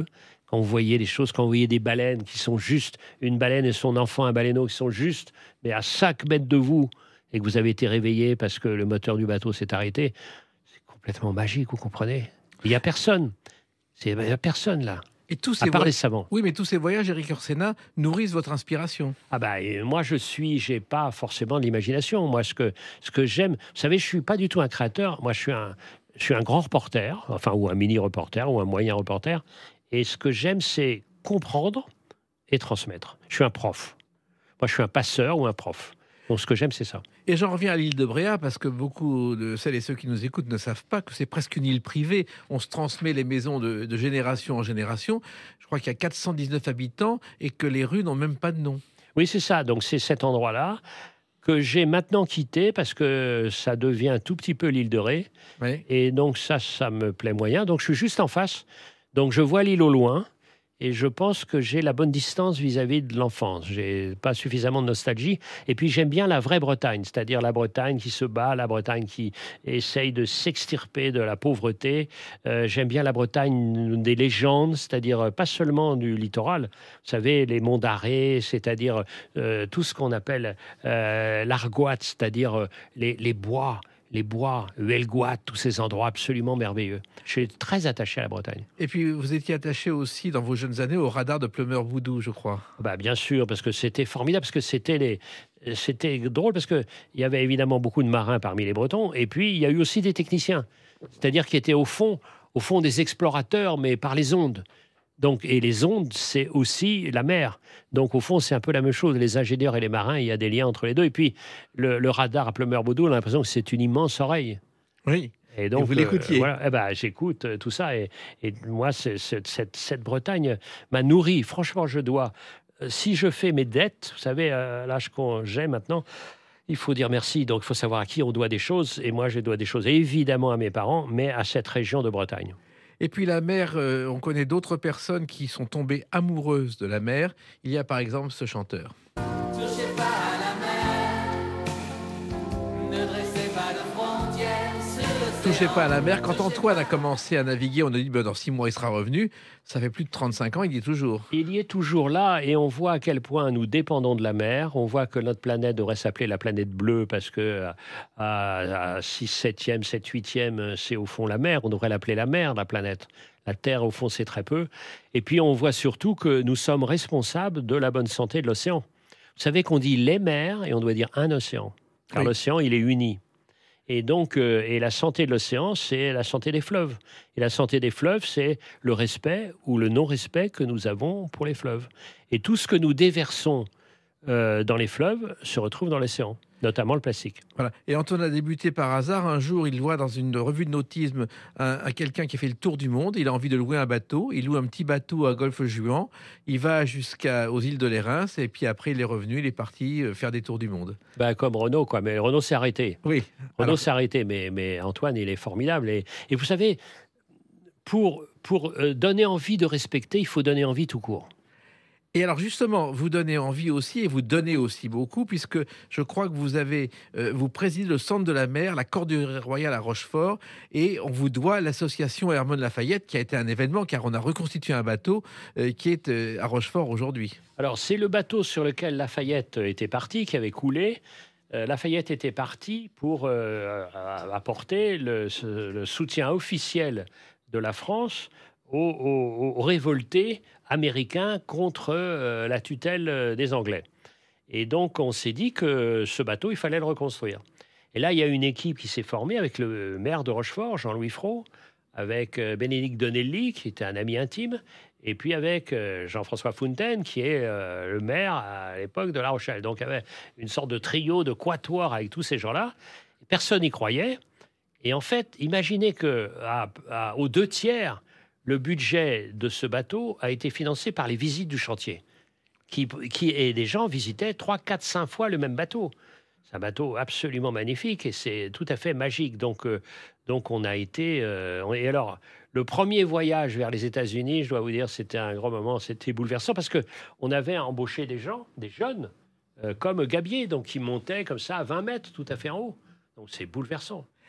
quand vous voyez les choses, quand vous voyez des baleines qui sont juste, une baleine et son enfant, un baleineau, qui sont juste, mais à cinq mètres de vous, et que vous avez été réveillé parce que le moteur du bateau s'est arrêté, c'est complètement magique, vous comprenez? Il n'y a personne. Il n'y a personne là. Et tous ces à part voy- les savants. Oui, mais tous ces voyages, Éric Orsena, nourrissent votre inspiration. Ah bah, et moi, je suis, j'ai pas forcément de l'imagination. Moi, ce que, ce que j'aime, vous savez, je suis pas du tout un créateur. Moi, je suis un, je suis un grand reporter, enfin, ou un mini reporter, ou un moyen reporter. Et ce que j'aime, c'est comprendre et transmettre. Je suis un prof. Moi, je suis un passeur ou un prof. Donc, ce que j'aime, c'est ça. Et j'en reviens à l'île de Bréa, parce que beaucoup de celles et ceux qui nous écoutent ne savent pas que c'est presque une île privée. On se transmet les maisons de, de génération en génération. Je crois qu'il y a quatre cent dix-neuf habitants et que les rues n'ont même pas de nom. Oui, c'est ça. Donc, c'est cet endroit-là que j'ai maintenant quitté parce que ça devient un tout petit peu l'île de Ré. Oui. Et donc, ça, ça me plaît moyen. Donc, je suis juste en face. Donc, je vois l'île au loin. Et je pense que j'ai la bonne distance vis-à-vis de l'enfance. J'ai pas suffisamment de nostalgie. Et puis j'aime bien la vraie Bretagne, c'est-à-dire la Bretagne qui se bat, la Bretagne qui essaye de s'extirper de la pauvreté. Euh, j'aime bien la Bretagne des légendes, c'est-à-dire pas seulement du littoral. Vous savez, les monts d'Arrée, c'est-à-dire euh, tout ce qu'on appelle euh, l'Argoat, c'est-à-dire les, les bois. Les bois, Huelgoat, tous ces endroits absolument merveilleux. Je suis très attaché à la Bretagne. Et puis, vous étiez attaché aussi, dans vos jeunes années, au radar de Plumeur-Boudou, je crois. Bah, bien sûr, parce que c'était formidable, parce que c'était les... C'était drôle, parce qu'il y avait évidemment beaucoup de marins parmi les Bretons, et puis il y a eu aussi des techniciens, c'est-à-dire qui étaient au fond, au fond des explorateurs, mais par les ondes. Donc, et les ondes, c'est aussi la mer. Donc, au fond, c'est un peu la même chose. Les ingénieurs et les marins, il y a des liens entre les deux. Et puis, le, le radar à Plumeur-Boudou, on a l'impression que c'est une immense oreille. Oui. Et donc, et vous l'écoutiez. Euh, voilà, eh ben, j'écoute euh, tout ça. Et, et moi, c'est, c'est, cette, cette Bretagne m'a nourri. Franchement, je dois. euh, Si je fais mes dettes, vous savez, à l'âge que j'ai maintenant, il faut dire merci. Donc, il faut savoir à qui on doit des choses. Et moi, je dois des choses évidemment à mes parents, mais à cette région de Bretagne. Et puis la mer, euh, on connaît d'autres personnes qui sont tombées amoureuses de la mer. Il y a par exemple ce chanteur. Touchez pas à la mer, ne dressez pas de frontières sur l'océan. Touchez pas à la mer. Quand Antoine a commencé à naviguer, on a dit ben, dans six mois il sera revenu. Ça fait plus de trente-cinq ans, il y est toujours. Il y est toujours là et on voit à quel point nous dépendons de la mer. On voit que notre planète devrait s'appeler la planète bleue parce que à, à six septième, sept huitième, c'est au fond la mer. On devrait l'appeler la mer, la planète. La Terre, au fond, c'est très peu. Et puis, on voit surtout que nous sommes responsables de la bonne santé de l'océan. Vous savez qu'on dit les mers et on doit dire un océan. Car Oui. l'océan, il est uni. Et donc, euh, et la santé de l'océan, c'est la santé des fleuves. Et la santé des fleuves, c'est le respect ou le non-respect que nous avons pour les fleuves. Et tout ce que nous déversons euh, dans les fleuves se retrouve dans l'océan, notamment le plastique. Voilà. Et Antoine a débuté par hasard. Un jour, il voit dans une revue de nautisme un, un quelqu'un qui a fait le tour du monde. Il a envie de louer un bateau. Il loue un petit bateau à Golfe-Juan. Il va jusqu'aux îles de l'Érins. Et puis après, il est revenu. Il est parti euh, faire des tours du monde. Ben, comme Renault, quoi. Mais Renault s'est arrêté. Oui. Renault Alors, s'est arrêté, mais, mais Antoine, il est formidable. Et, et vous savez, pour, pour euh, donner envie de respecter, il faut donner envie tout court. et alors justement, vous donnez envie aussi et vous donnez aussi beaucoup, puisque je crois que vous avez, euh, vous présidez le Centre de la mer, la Corderie royale à Rochefort, et on vous doit l'association Hermone Lafayette, qui a été un événement, car on a reconstitué un bateau euh, qui est euh, à Rochefort aujourd'hui. Alors, c'est le bateau sur lequel Lafayette était parti, qui avait coulé. Euh, Lafayette était parti pour euh, apporter le, ce- le soutien officiel de la France aux, aux- aux révoltés américains contre euh, la tutelle euh, des Anglais. Et donc, on s'est dit que ce bateau, il fallait le reconstruire. Et là, il y a une équipe qui s'est formée avec le maire de Rochefort, Jean-Louis Fraud, avec euh, Bénédicte Donnelly, qui était un ami intime, et puis avec euh, Jean-François Fontaine, qui est euh, le maire à l'époque de La Rochelle. Donc, il y avait une sorte de trio, de quatuor avec tous ces gens-là. Personne n'y croyait. Et en fait, imaginez que à- à- aux deux tiers, le budget de ce bateau a été financé par les visites du chantier. Qui, qui, et les gens visitaient trois, quatre, cinq fois le même bateau. C'est un bateau absolument magnifique et c'est tout à fait magique. Donc, euh, donc on a été... euh, on- et alors, le premier voyage vers les États-Unis, je dois vous dire, c'était un grand moment, c'était bouleversant parce qu'on avait embauché des gens, des jeunes, euh, comme Gabier, donc qui montaient comme ça à vingt mètres, tout à fait en haut. Donc c'est bouleversant.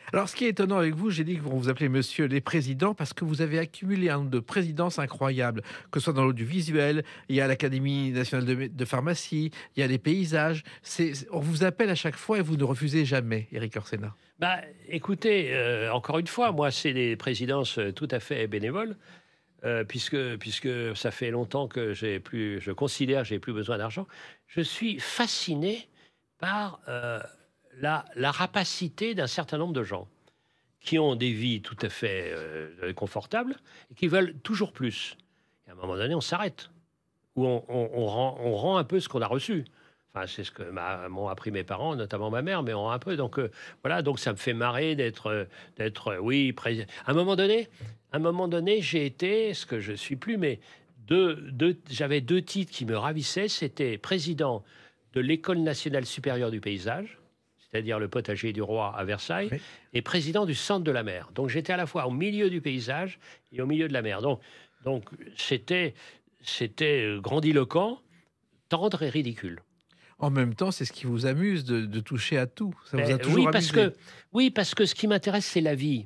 Alors, ce qui est étonnant avec vous, j'ai dit que vous vous appelez monsieur les présidents parce que vous avez accumulé un nombre de présidences incroyables, que ce soit dans l'audiovisuel, il y a l'Académie nationale de, de pharmacie, il y a les paysages. C'est, on vous appelle à chaque fois et vous ne refusez jamais, Éric Orsena. Bah, écoutez, euh, encore une fois, moi, c'est des présidences euh, tout à fait bénévoles, euh, puisque, puisque ça fait longtemps que j'ai plus, je considère que j'ai plus besoin d'argent. Je suis fasciné par euh, la, la rapacité d'un certain nombre de gens qui ont des vies tout à fait euh, confortables et qui veulent toujours plus. Et à un moment donné, on s'arrête, ou on, on, on rend, on rend un peu ce qu'on a reçu. Enfin, c'est ce que m'a- m'ont appris mes parents, notamment ma mère, mais on rend un peu. Donc euh, voilà, donc ça me fait marrer d'être, euh, d'être, euh, oui, président. À un moment donné, à un moment donné, j'ai été, ce que je suis plus, mais deux, deux, j'avais deux titres qui me ravissaient. C'était président de l'École nationale supérieure du paysage, c'est-à-dire le potager du roi à Versailles, Oui. et président du centre de la mer. Donc j'étais à la fois au milieu du paysage et au milieu de la mer. Donc, donc c'était, c'était euh, grandiloquent, tendre et ridicule. En même temps, c'est ce qui vous amuse de, de toucher à tout. Ça vous a Ben, toujours oui, parce amusé. que, oui, parce que ce qui m'intéresse, c'est la vie.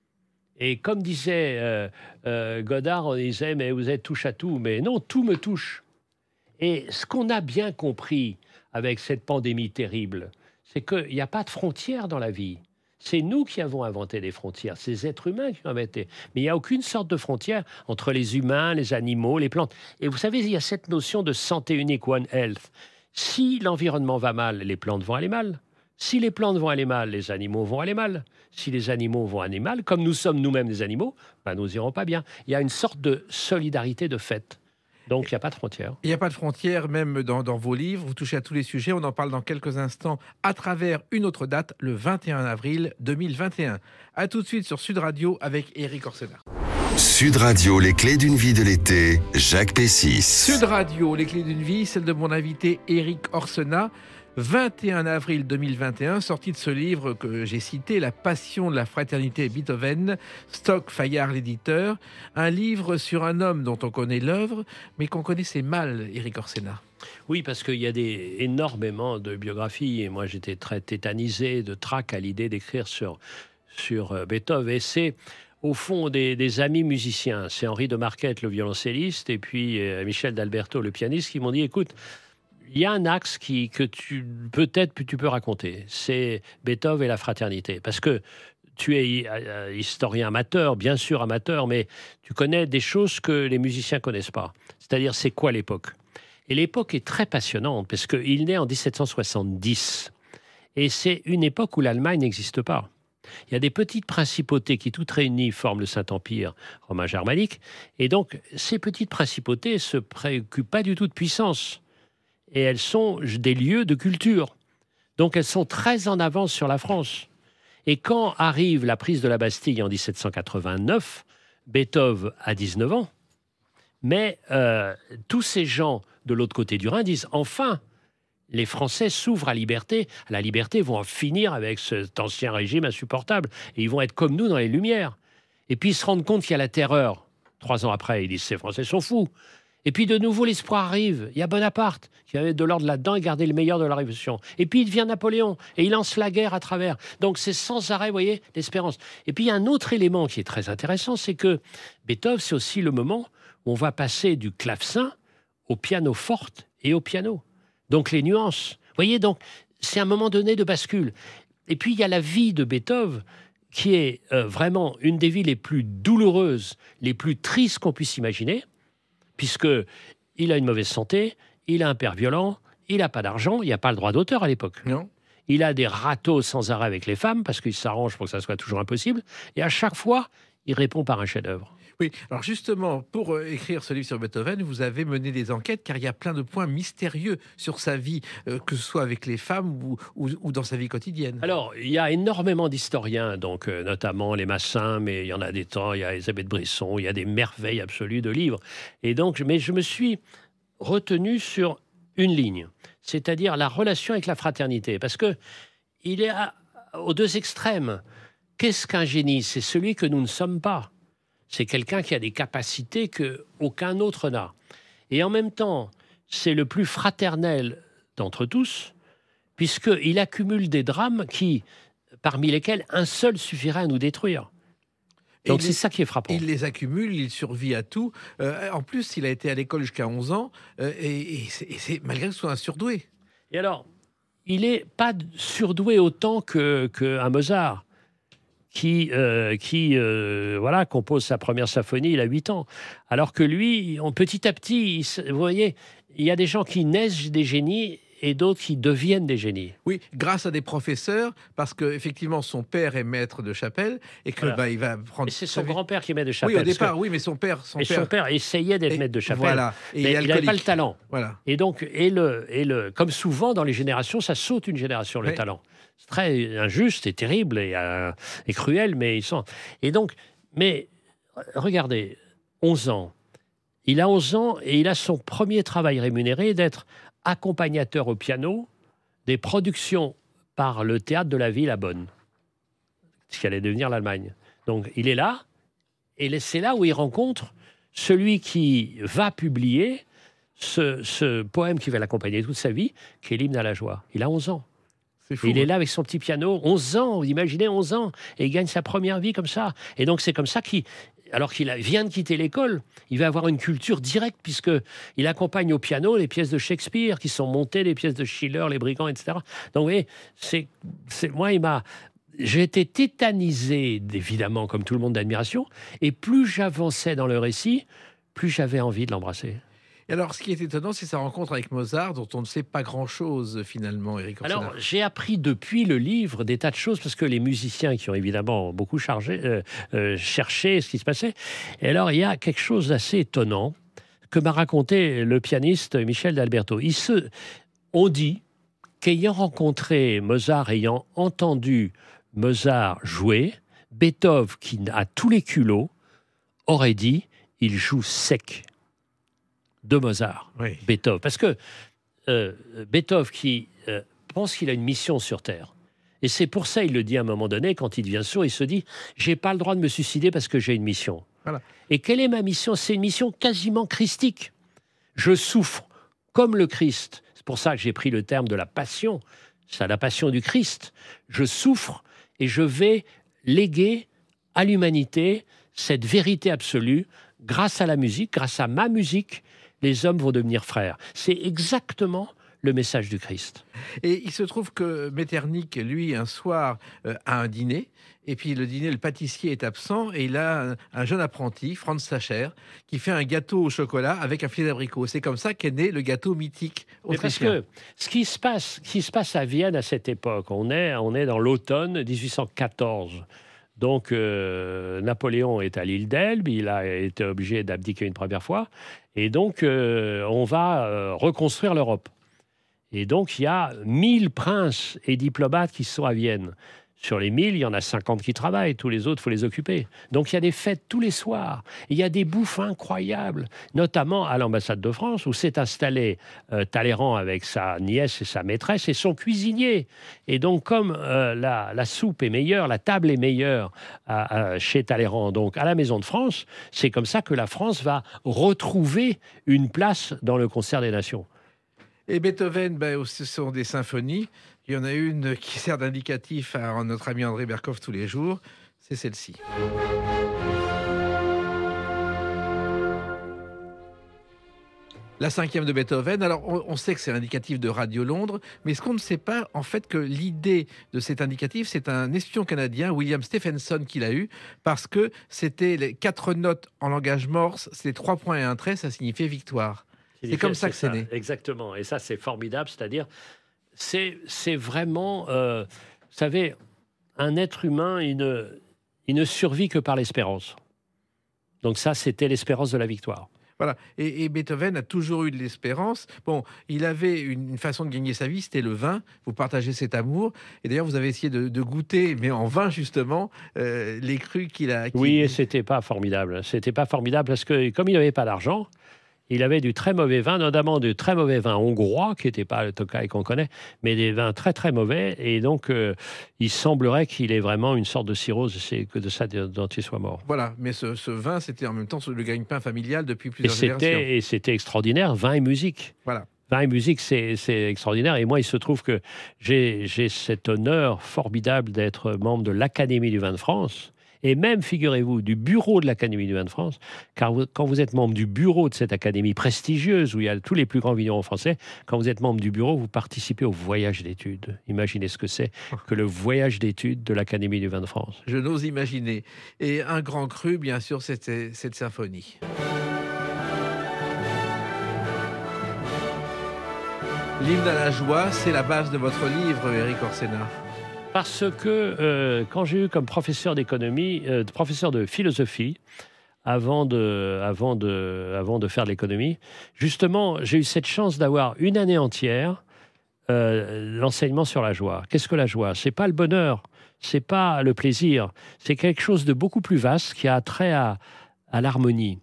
Et comme disait euh, euh, Godard, on disait, mais vous êtes touche à tout. Mais non, tout me touche. Et ce qu'on a bien compris avec cette pandémie terrible, c'est qu'il n'y a pas de frontières dans la vie. C'est nous qui avons inventé des frontières, c'est les êtres humains qui ont inventé. Mais il n'y a aucune sorte de frontière entre les humains, les animaux, les plantes. Et vous savez, il y a cette notion de santé unique, One Health. Si l'environnement va mal, les plantes vont aller mal. Si les plantes vont aller mal, les animaux vont aller mal. Si les animaux vont aller mal, comme nous sommes nous-mêmes des animaux, ben nous n'irons pas bien. Il y a une sorte de solidarité de fait. Donc, il n'y a pas de frontières. Il n'y a pas de frontières, même dans, dans vos livres. Vous touchez à tous les sujets. On en parle dans quelques instants à travers une autre date, le vingt et un avril deux mille vingt et un. A tout de suite sur Sud Radio avec Éric Orsena. Sud Radio, les clés d'une vie de l'été, Jacques Pessis. Sud Radio, les clés d'une vie, celle de mon invité Éric Orsena. vingt et un avril deux mille vingt et un, sortie de ce livre que j'ai cité, La Passion de la fraternité Beethoven, Stock Fayard l'éditeur, un livre sur un homme dont on connaît l'œuvre, mais qu'on connaissait mal, Éric Orsena. Oui, parce qu'il y a des, énormément de biographies. Et moi, j'étais très tétanisé de trac à l'idée d'écrire sur, sur euh, Beethoven. Et c'est, au fond, des, des amis musiciens. C'est Henri de Marquette, le violoncelliste, et puis euh, Michel d'Alberto, le pianiste, qui m'ont dit, écoute, il y a un axe qui, que tu peut-être que tu peux raconter. C'est Beethoven et la fraternité. Parce que tu es euh, historien amateur, bien sûr amateur, mais tu connais des choses que les musiciens connaissent pas. C'est-à-dire, c'est quoi l'époque ? Et l'époque est très passionnante, parce qu'il naît en dix-sept cent soixante-dix. Et c'est une époque où l'Allemagne n'existe pas. Il y a des petites principautés qui, toutes réunies, forment le Saint-Empire romain germanique. Et donc, ces petites principautés ne se préoccupent pas du tout de puissance. Et elles sont des lieux de culture. Donc, elles sont très en avance sur la France. Et quand arrive la prise de la Bastille en dix-sept cent quatre-vingt-neuf, Beethoven a dix-neuf ans. Mais euh, tous ces gens de l'autre côté du Rhin disent « Enfin, les Français s'ouvrent à, liberté, à la liberté, vont en finir avec cet ancien régime insupportable. Et ils vont être comme nous dans les Lumières. » Et puis ils se rendent compte qu'il y a la terreur. Trois ans après, ils disent « Ces Français sont fous. » Et puis de nouveau, l'espoir arrive. Il y a Bonaparte qui avait de l'ordre là-dedans et gardé le meilleur de la Révolution. Et puis il devient Napoléon et il lance la guerre à travers. Donc c'est sans arrêt, vous voyez, l'espérance. Et puis il y a un autre élément qui est très intéressant, c'est que Beethoven, c'est aussi le moment où on va passer du clavecin au piano forte et au piano. Donc les nuances. Vous voyez, donc c'est un moment donné de bascule. Et puis il y a la vie de Beethoven qui est euh, vraiment une des vies les plus douloureuses, les plus tristes qu'on puisse imaginer, puisqu'il a une mauvaise santé, il a un père violent, il n'a pas d'argent, il n'y a pas le droit d'auteur à l'époque. Non. Il a des râteaux sans arrêt avec les femmes, parce qu'il s'arrange pour que ça soit toujours impossible, et à chaque fois, il répond par un chef-d'œuvre. Oui, alors justement, pour euh, écrire ce livre sur Beethoven, vous avez mené des enquêtes, car il y a plein de points mystérieux sur sa vie, euh, que ce soit avec les femmes ou, ou, ou dans sa vie quotidienne. Alors, il y a énormément d'historiens, donc euh, notamment les Massin, mais il y en a des temps, il y a Elisabeth Brisson, il y a des merveilles absolues de livres. Et donc, mais je me suis retenu sur une ligne, c'est-à-dire la relation avec la fraternité, parce que il est à, aux deux extrêmes. Qu'est-ce qu'un génie ? C'est celui que nous ne sommes pas. C'est quelqu'un qui a des capacités qu'aucun autre n'a. Et en même temps, c'est le plus fraternel d'entre tous, puisqu'il accumule des drames qui parmi lesquels un seul suffirait à nous détruire. Et Donc il c'est les- ça qui est frappant. Il les accumule, il survit à tout. Euh, en plus, il a été à l'école jusqu'à onze ans, euh, et, et c'est, et c'est- malgré que ce soit un surdoué. Et alors, il n'est pas surdoué autant que, que un Mozart, qui, euh, qui euh, voilà, compose sa première symphonie, il a huit ans. Alors que lui, on, petit à petit, il se- vous voyez, il y a des gens qui naissent des génies et d'autres qui deviennent des génies. Oui, grâce à des professeurs, parce que effectivement son père est maître de chapelle et que Voilà. bah, il va prendre. Et c'est sa son vie- grand-père qui est maître de Oui, chapelle. au parce que- départ, oui, mais son père, son et père. son père essayait d'être et- maître de chapelle. Voilà, et mais il est il n'avait pas le alcoolique. talent. Voilà. Et donc, et le, et le, comme souvent dans les générations, ça saute une génération, le Oui. talent. C'est très injuste et terrible et, euh, et cruel, mais ils sont. Et donc, mais euh, regardez, onze ans. Il a onze ans et il a son premier travail rémunéré d'être accompagnateur au piano des productions par le théâtre de la ville à Bonn, ce qui allait devenir l'Allemagne. Donc, il est là, et c'est là où il rencontre celui qui va publier ce, ce poème qui va l'accompagner toute sa vie, qui est l'hymne à la joie. Il a onze ans. C'est fou. Et il est hein. là avec son petit piano, onze ans, vous imaginez onze ans, et il gagne sa première vie comme ça. Et donc c'est comme ça qu'il, alors qu'il a- vient de quitter l'école, il va avoir une culture directe, puisqu'il accompagne au piano les pièces de Shakespeare, qui sont montées, les pièces de Schiller, les brigands, et cetera. Donc vous voyez, c'est, c'est, moi, il m'a... J'ai été tétanisé, évidemment, comme tout le monde, d'admiration, et plus j'avançais dans le récit, plus j'avais envie de l'embrasser. Et alors, ce qui est étonnant, c'est sa rencontre avec Mozart, dont on ne sait pas grand-chose finalement, Éric Orsena. Alors, j'ai appris depuis le livre des tas de choses, parce que les musiciens qui ont évidemment beaucoup chargé, euh, euh, cherché ce qui se passait. Et alors, il y a quelque chose d'assez étonnant que m'a raconté le pianiste Michel d'Alberto. Il se, on dit qu'ayant rencontré Mozart, ayant entendu Mozart jouer, Beethoven, qui a tous les culots, aurait dit « il joue sec » de Mozart. Oui. Beethoven. Parce que euh, Beethoven qui euh, pense qu'il a une mission sur Terre. Et c'est pour ça, il le dit à un moment donné, quand il devient sourd, il se dit « j'ai pas le droit de me suicider parce que j'ai une mission Voilà. ». Et quelle est ma mission? C'est une mission quasiment christique. Je souffre comme le Christ. C'est pour ça que j'ai pris le terme de la passion. C'est la passion du Christ. Je souffre et je vais léguer à l'humanité cette vérité absolue. Grâce à la musique, grâce à ma musique, les hommes vont devenir frères. C'est exactement le message du Christ. Et il se trouve que Metternich, lui, un soir, euh, a un dîner. Et puis le dîner, le pâtissier est absent. Et il a un, un jeune apprenti, Franz Sacher, qui fait un gâteau au chocolat avec un filet d'abricot. C'est comme ça qu'est né le gâteau mythique Mais parce autrichien. que ce qui se passe, ce qui se passe à Vienne à cette époque, on est, on est dans l'automne dix-huit cent quatorze. Donc euh, Napoléon est à l'île d'Elbe, il a été obligé d'abdiquer une première fois, et donc euh, on va euh, reconstruire l'Europe. Et donc il y a mille princes et diplomates qui sont à Vienne. Sur les mille, il y en a cinquante qui travaillent, tous les autres, il faut les occuper. Donc il y a des fêtes tous les soirs. Il y a des bouffes incroyables, notamment à l'ambassade de France, où s'est installé euh, Talleyrand avec sa nièce et sa maîtresse et son cuisinier. Et donc comme euh, la, la soupe est meilleure, la table est meilleure à- à- chez Talleyrand, donc à la Maison de France, c'est comme ça que la France va retrouver une place dans le concert des nations. Et Beethoven, ben, ce sont des symphonies. Il y en a une qui sert d'indicatif à notre ami André Berkoff tous les jours. C'est celle-ci. La cinquième de Beethoven. Alors, on, on sait que c'est l'indicatif de Radio Londres, mais ce qu'on ne sait pas, en fait, que l'idée de cet indicatif, c'est un espion canadien, William Stephenson, qui l'a eu, parce que c'était les quatre notes en langage morse, c'est trois points et un trait, ça signifiait victoire. C'est comme ça que c'est né. Exactement. Et ça, c'est formidable. C'est-à-dire, c'est, c'est vraiment, euh, vous savez, un être humain, il ne, il ne survit que par l'espérance. Donc ça, c'était l'espérance de la victoire. Voilà. Et, et Beethoven a toujours eu de l'espérance. Bon, il avait une, une façon de gagner sa vie, c'était le vin. Vous partagez cet amour. Et d'ailleurs, vous avez essayé de, de goûter, mais en vin justement, euh, les crus qu'il a. qu'il- Oui, et c'était pas formidable. C'était pas formidable parce que comme il n'avait pas d'argent, il avait du très mauvais vin, notamment du très mauvais vin hongrois, qui n'était pas le Tokai qu'on connaît, mais des vins très très mauvais. Et donc, euh, il semblerait qu'il ait vraiment une sorte de cirrhose, c'est que de ça dont il soit mort. Voilà. Mais ce, ce vin, c'était en même temps le gagne-pain familial depuis Et plusieurs générations. c'était, et c'était extraordinaire, vin et musique. Voilà. Vin et musique, c'est c'est extraordinaire. Et moi, il se trouve que j'ai j'ai cet honneur formidable d'être membre de l'Académie du vin de France. Et même, figurez-vous, du bureau de l'Académie du vin de France, car vous- quand vous êtes membre du bureau de cette académie prestigieuse, où il y a tous les plus grands vignerons français, quand vous êtes membre du bureau, vous participez au voyage d'études. Imaginez ce que c'est que le voyage d'études de l'Académie du vin de France. Je n'ose imaginer. Et un grand cru, bien sûr, c'était cette symphonie. L'hymne à la joie, c'est la base de votre livre, Éric Orsena. Parce que euh, quand j'ai eu comme professeur d'économie, euh, professeur de philosophie, avant de, avant de, avant de faire de l'économie, justement, j'ai eu cette chance d'avoir une année entière euh, l'enseignement sur la joie. Qu'est-ce que la joie? C'est pas le bonheur, c'est pas le plaisir, c'est quelque chose de beaucoup plus vaste qui a trait à, à l'harmonie.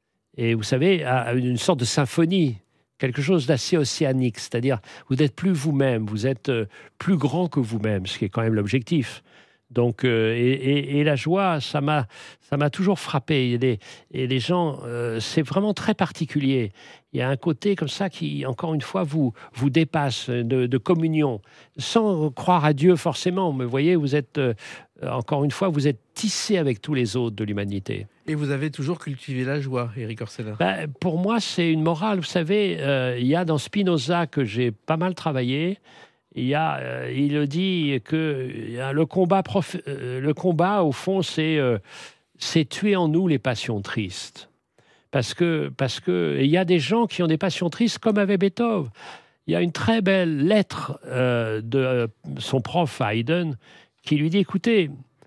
Et vous savez, à à une sorte de symphonie, quelque chose d'assez océanique, c'est-à-dire vous n'êtes plus vous-même, vous êtes euh, plus grand que vous-même, ce qui est quand même l'objectif. Donc, euh, et, et- et la joie, ça m'a, ça m'a toujours frappé. Et les, et les gens, euh, c'est vraiment très particulier. Il y a un côté comme ça qui, encore une fois, vous, vous dépasse de, de communion, sans croire à Dieu forcément. Mais vous voyez, vous êtes, euh, encore une fois, vous êtes tissé avec tous les autres de l'humanité. Et vous avez toujours cultivé la joie, Éric Orsena. Ben, pour moi, c'est une morale. Vous savez, euh, il y a dans Spinoza que j'ai pas mal travaillé. Il y a, euh, il le dit que il y a le combat, prof- euh, le combat au fond, c'est euh, c'est tuer en nous les passions tristes. Parce que parce que il y a des gens qui ont des passions tristes, comme avait Beethoven. Il y a une très belle lettre euh, de euh, son prof à Haydn qui lui dit écoutez,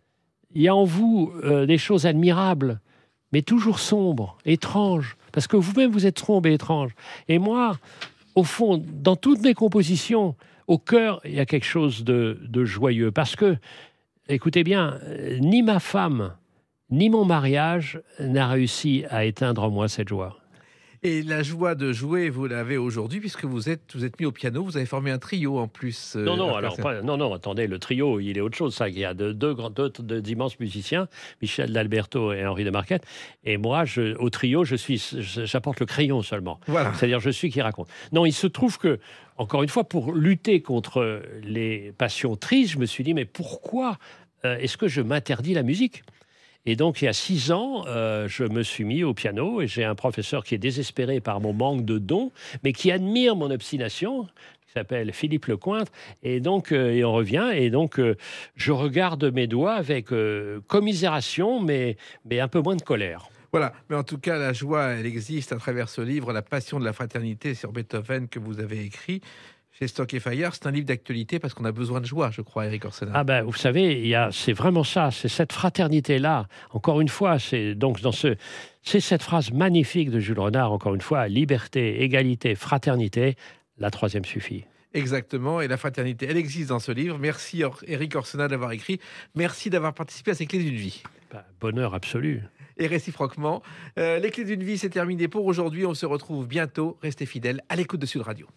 il y a en vous euh, des choses admirables, mais toujours sombres, étranges, parce que vous-même, vous êtes sombre et étrange. Et moi, au fond, dans toutes mes compositions, au cœur, il y a quelque chose de, de joyeux. Parce que, écoutez bien, euh, ni ma femme, ni mon mariage n'a réussi à éteindre en moi cette joie. Et la joie de jouer, vous l'avez aujourd'hui, puisque vous êtes, vous êtes mis au piano, vous avez formé un trio en plus. euh, Non, non, Éric alors, Orsena. pas- non, non, attendez, le trio, il est autre chose. Ça. Il y a de- deux, grands- deux, deux d'immenses musiciens, Michel D'Alberto et Henri de Marquette. Et moi, je, au trio, je suis, je- j'apporte le crayon seulement. Voilà. C'est-à-dire, je suis qui raconte. Non, il se trouve que, encore une fois, pour lutter contre les passions tristes, je me suis dit, mais pourquoi euh, est-ce que je m'interdis la musique? Et donc, il y a six ans, euh, je me suis mis au piano et j'ai un professeur qui est désespéré par mon manque de dons, mais qui admire mon obstination, qui s'appelle Philippe Lecointre. Et donc, euh, et on revient. Et donc, euh, je regarde mes doigts avec euh, commisération, mais, mais un peu moins de colère. Voilà, mais en tout cas, la joie, elle existe à travers ce livre, La Passion de la fraternité sur Beethoven que vous avez écrit chez Stock et Fayard. C'est un livre d'actualité parce qu'on a besoin de joie, je crois, Éric Orsena. Ah ben, vous savez, il y a, c'est vraiment ça, c'est cette fraternité-là. Encore une fois, c'est donc dans ce, c'est cette phrase magnifique de Jules Renard. Encore une fois, liberté, égalité, fraternité. La troisième suffit. Exactement, et la fraternité, elle existe dans ce livre. Merci Or- Éric Orsena d'avoir écrit. Merci d'avoir participé à ces clés d'une vie. Ben, bonheur absolu. Et réciproquement, Euh, les clés d'une vie, c'est terminé pour aujourd'hui. On se retrouve bientôt. Restez fidèles à l'écoute de Sud Radio.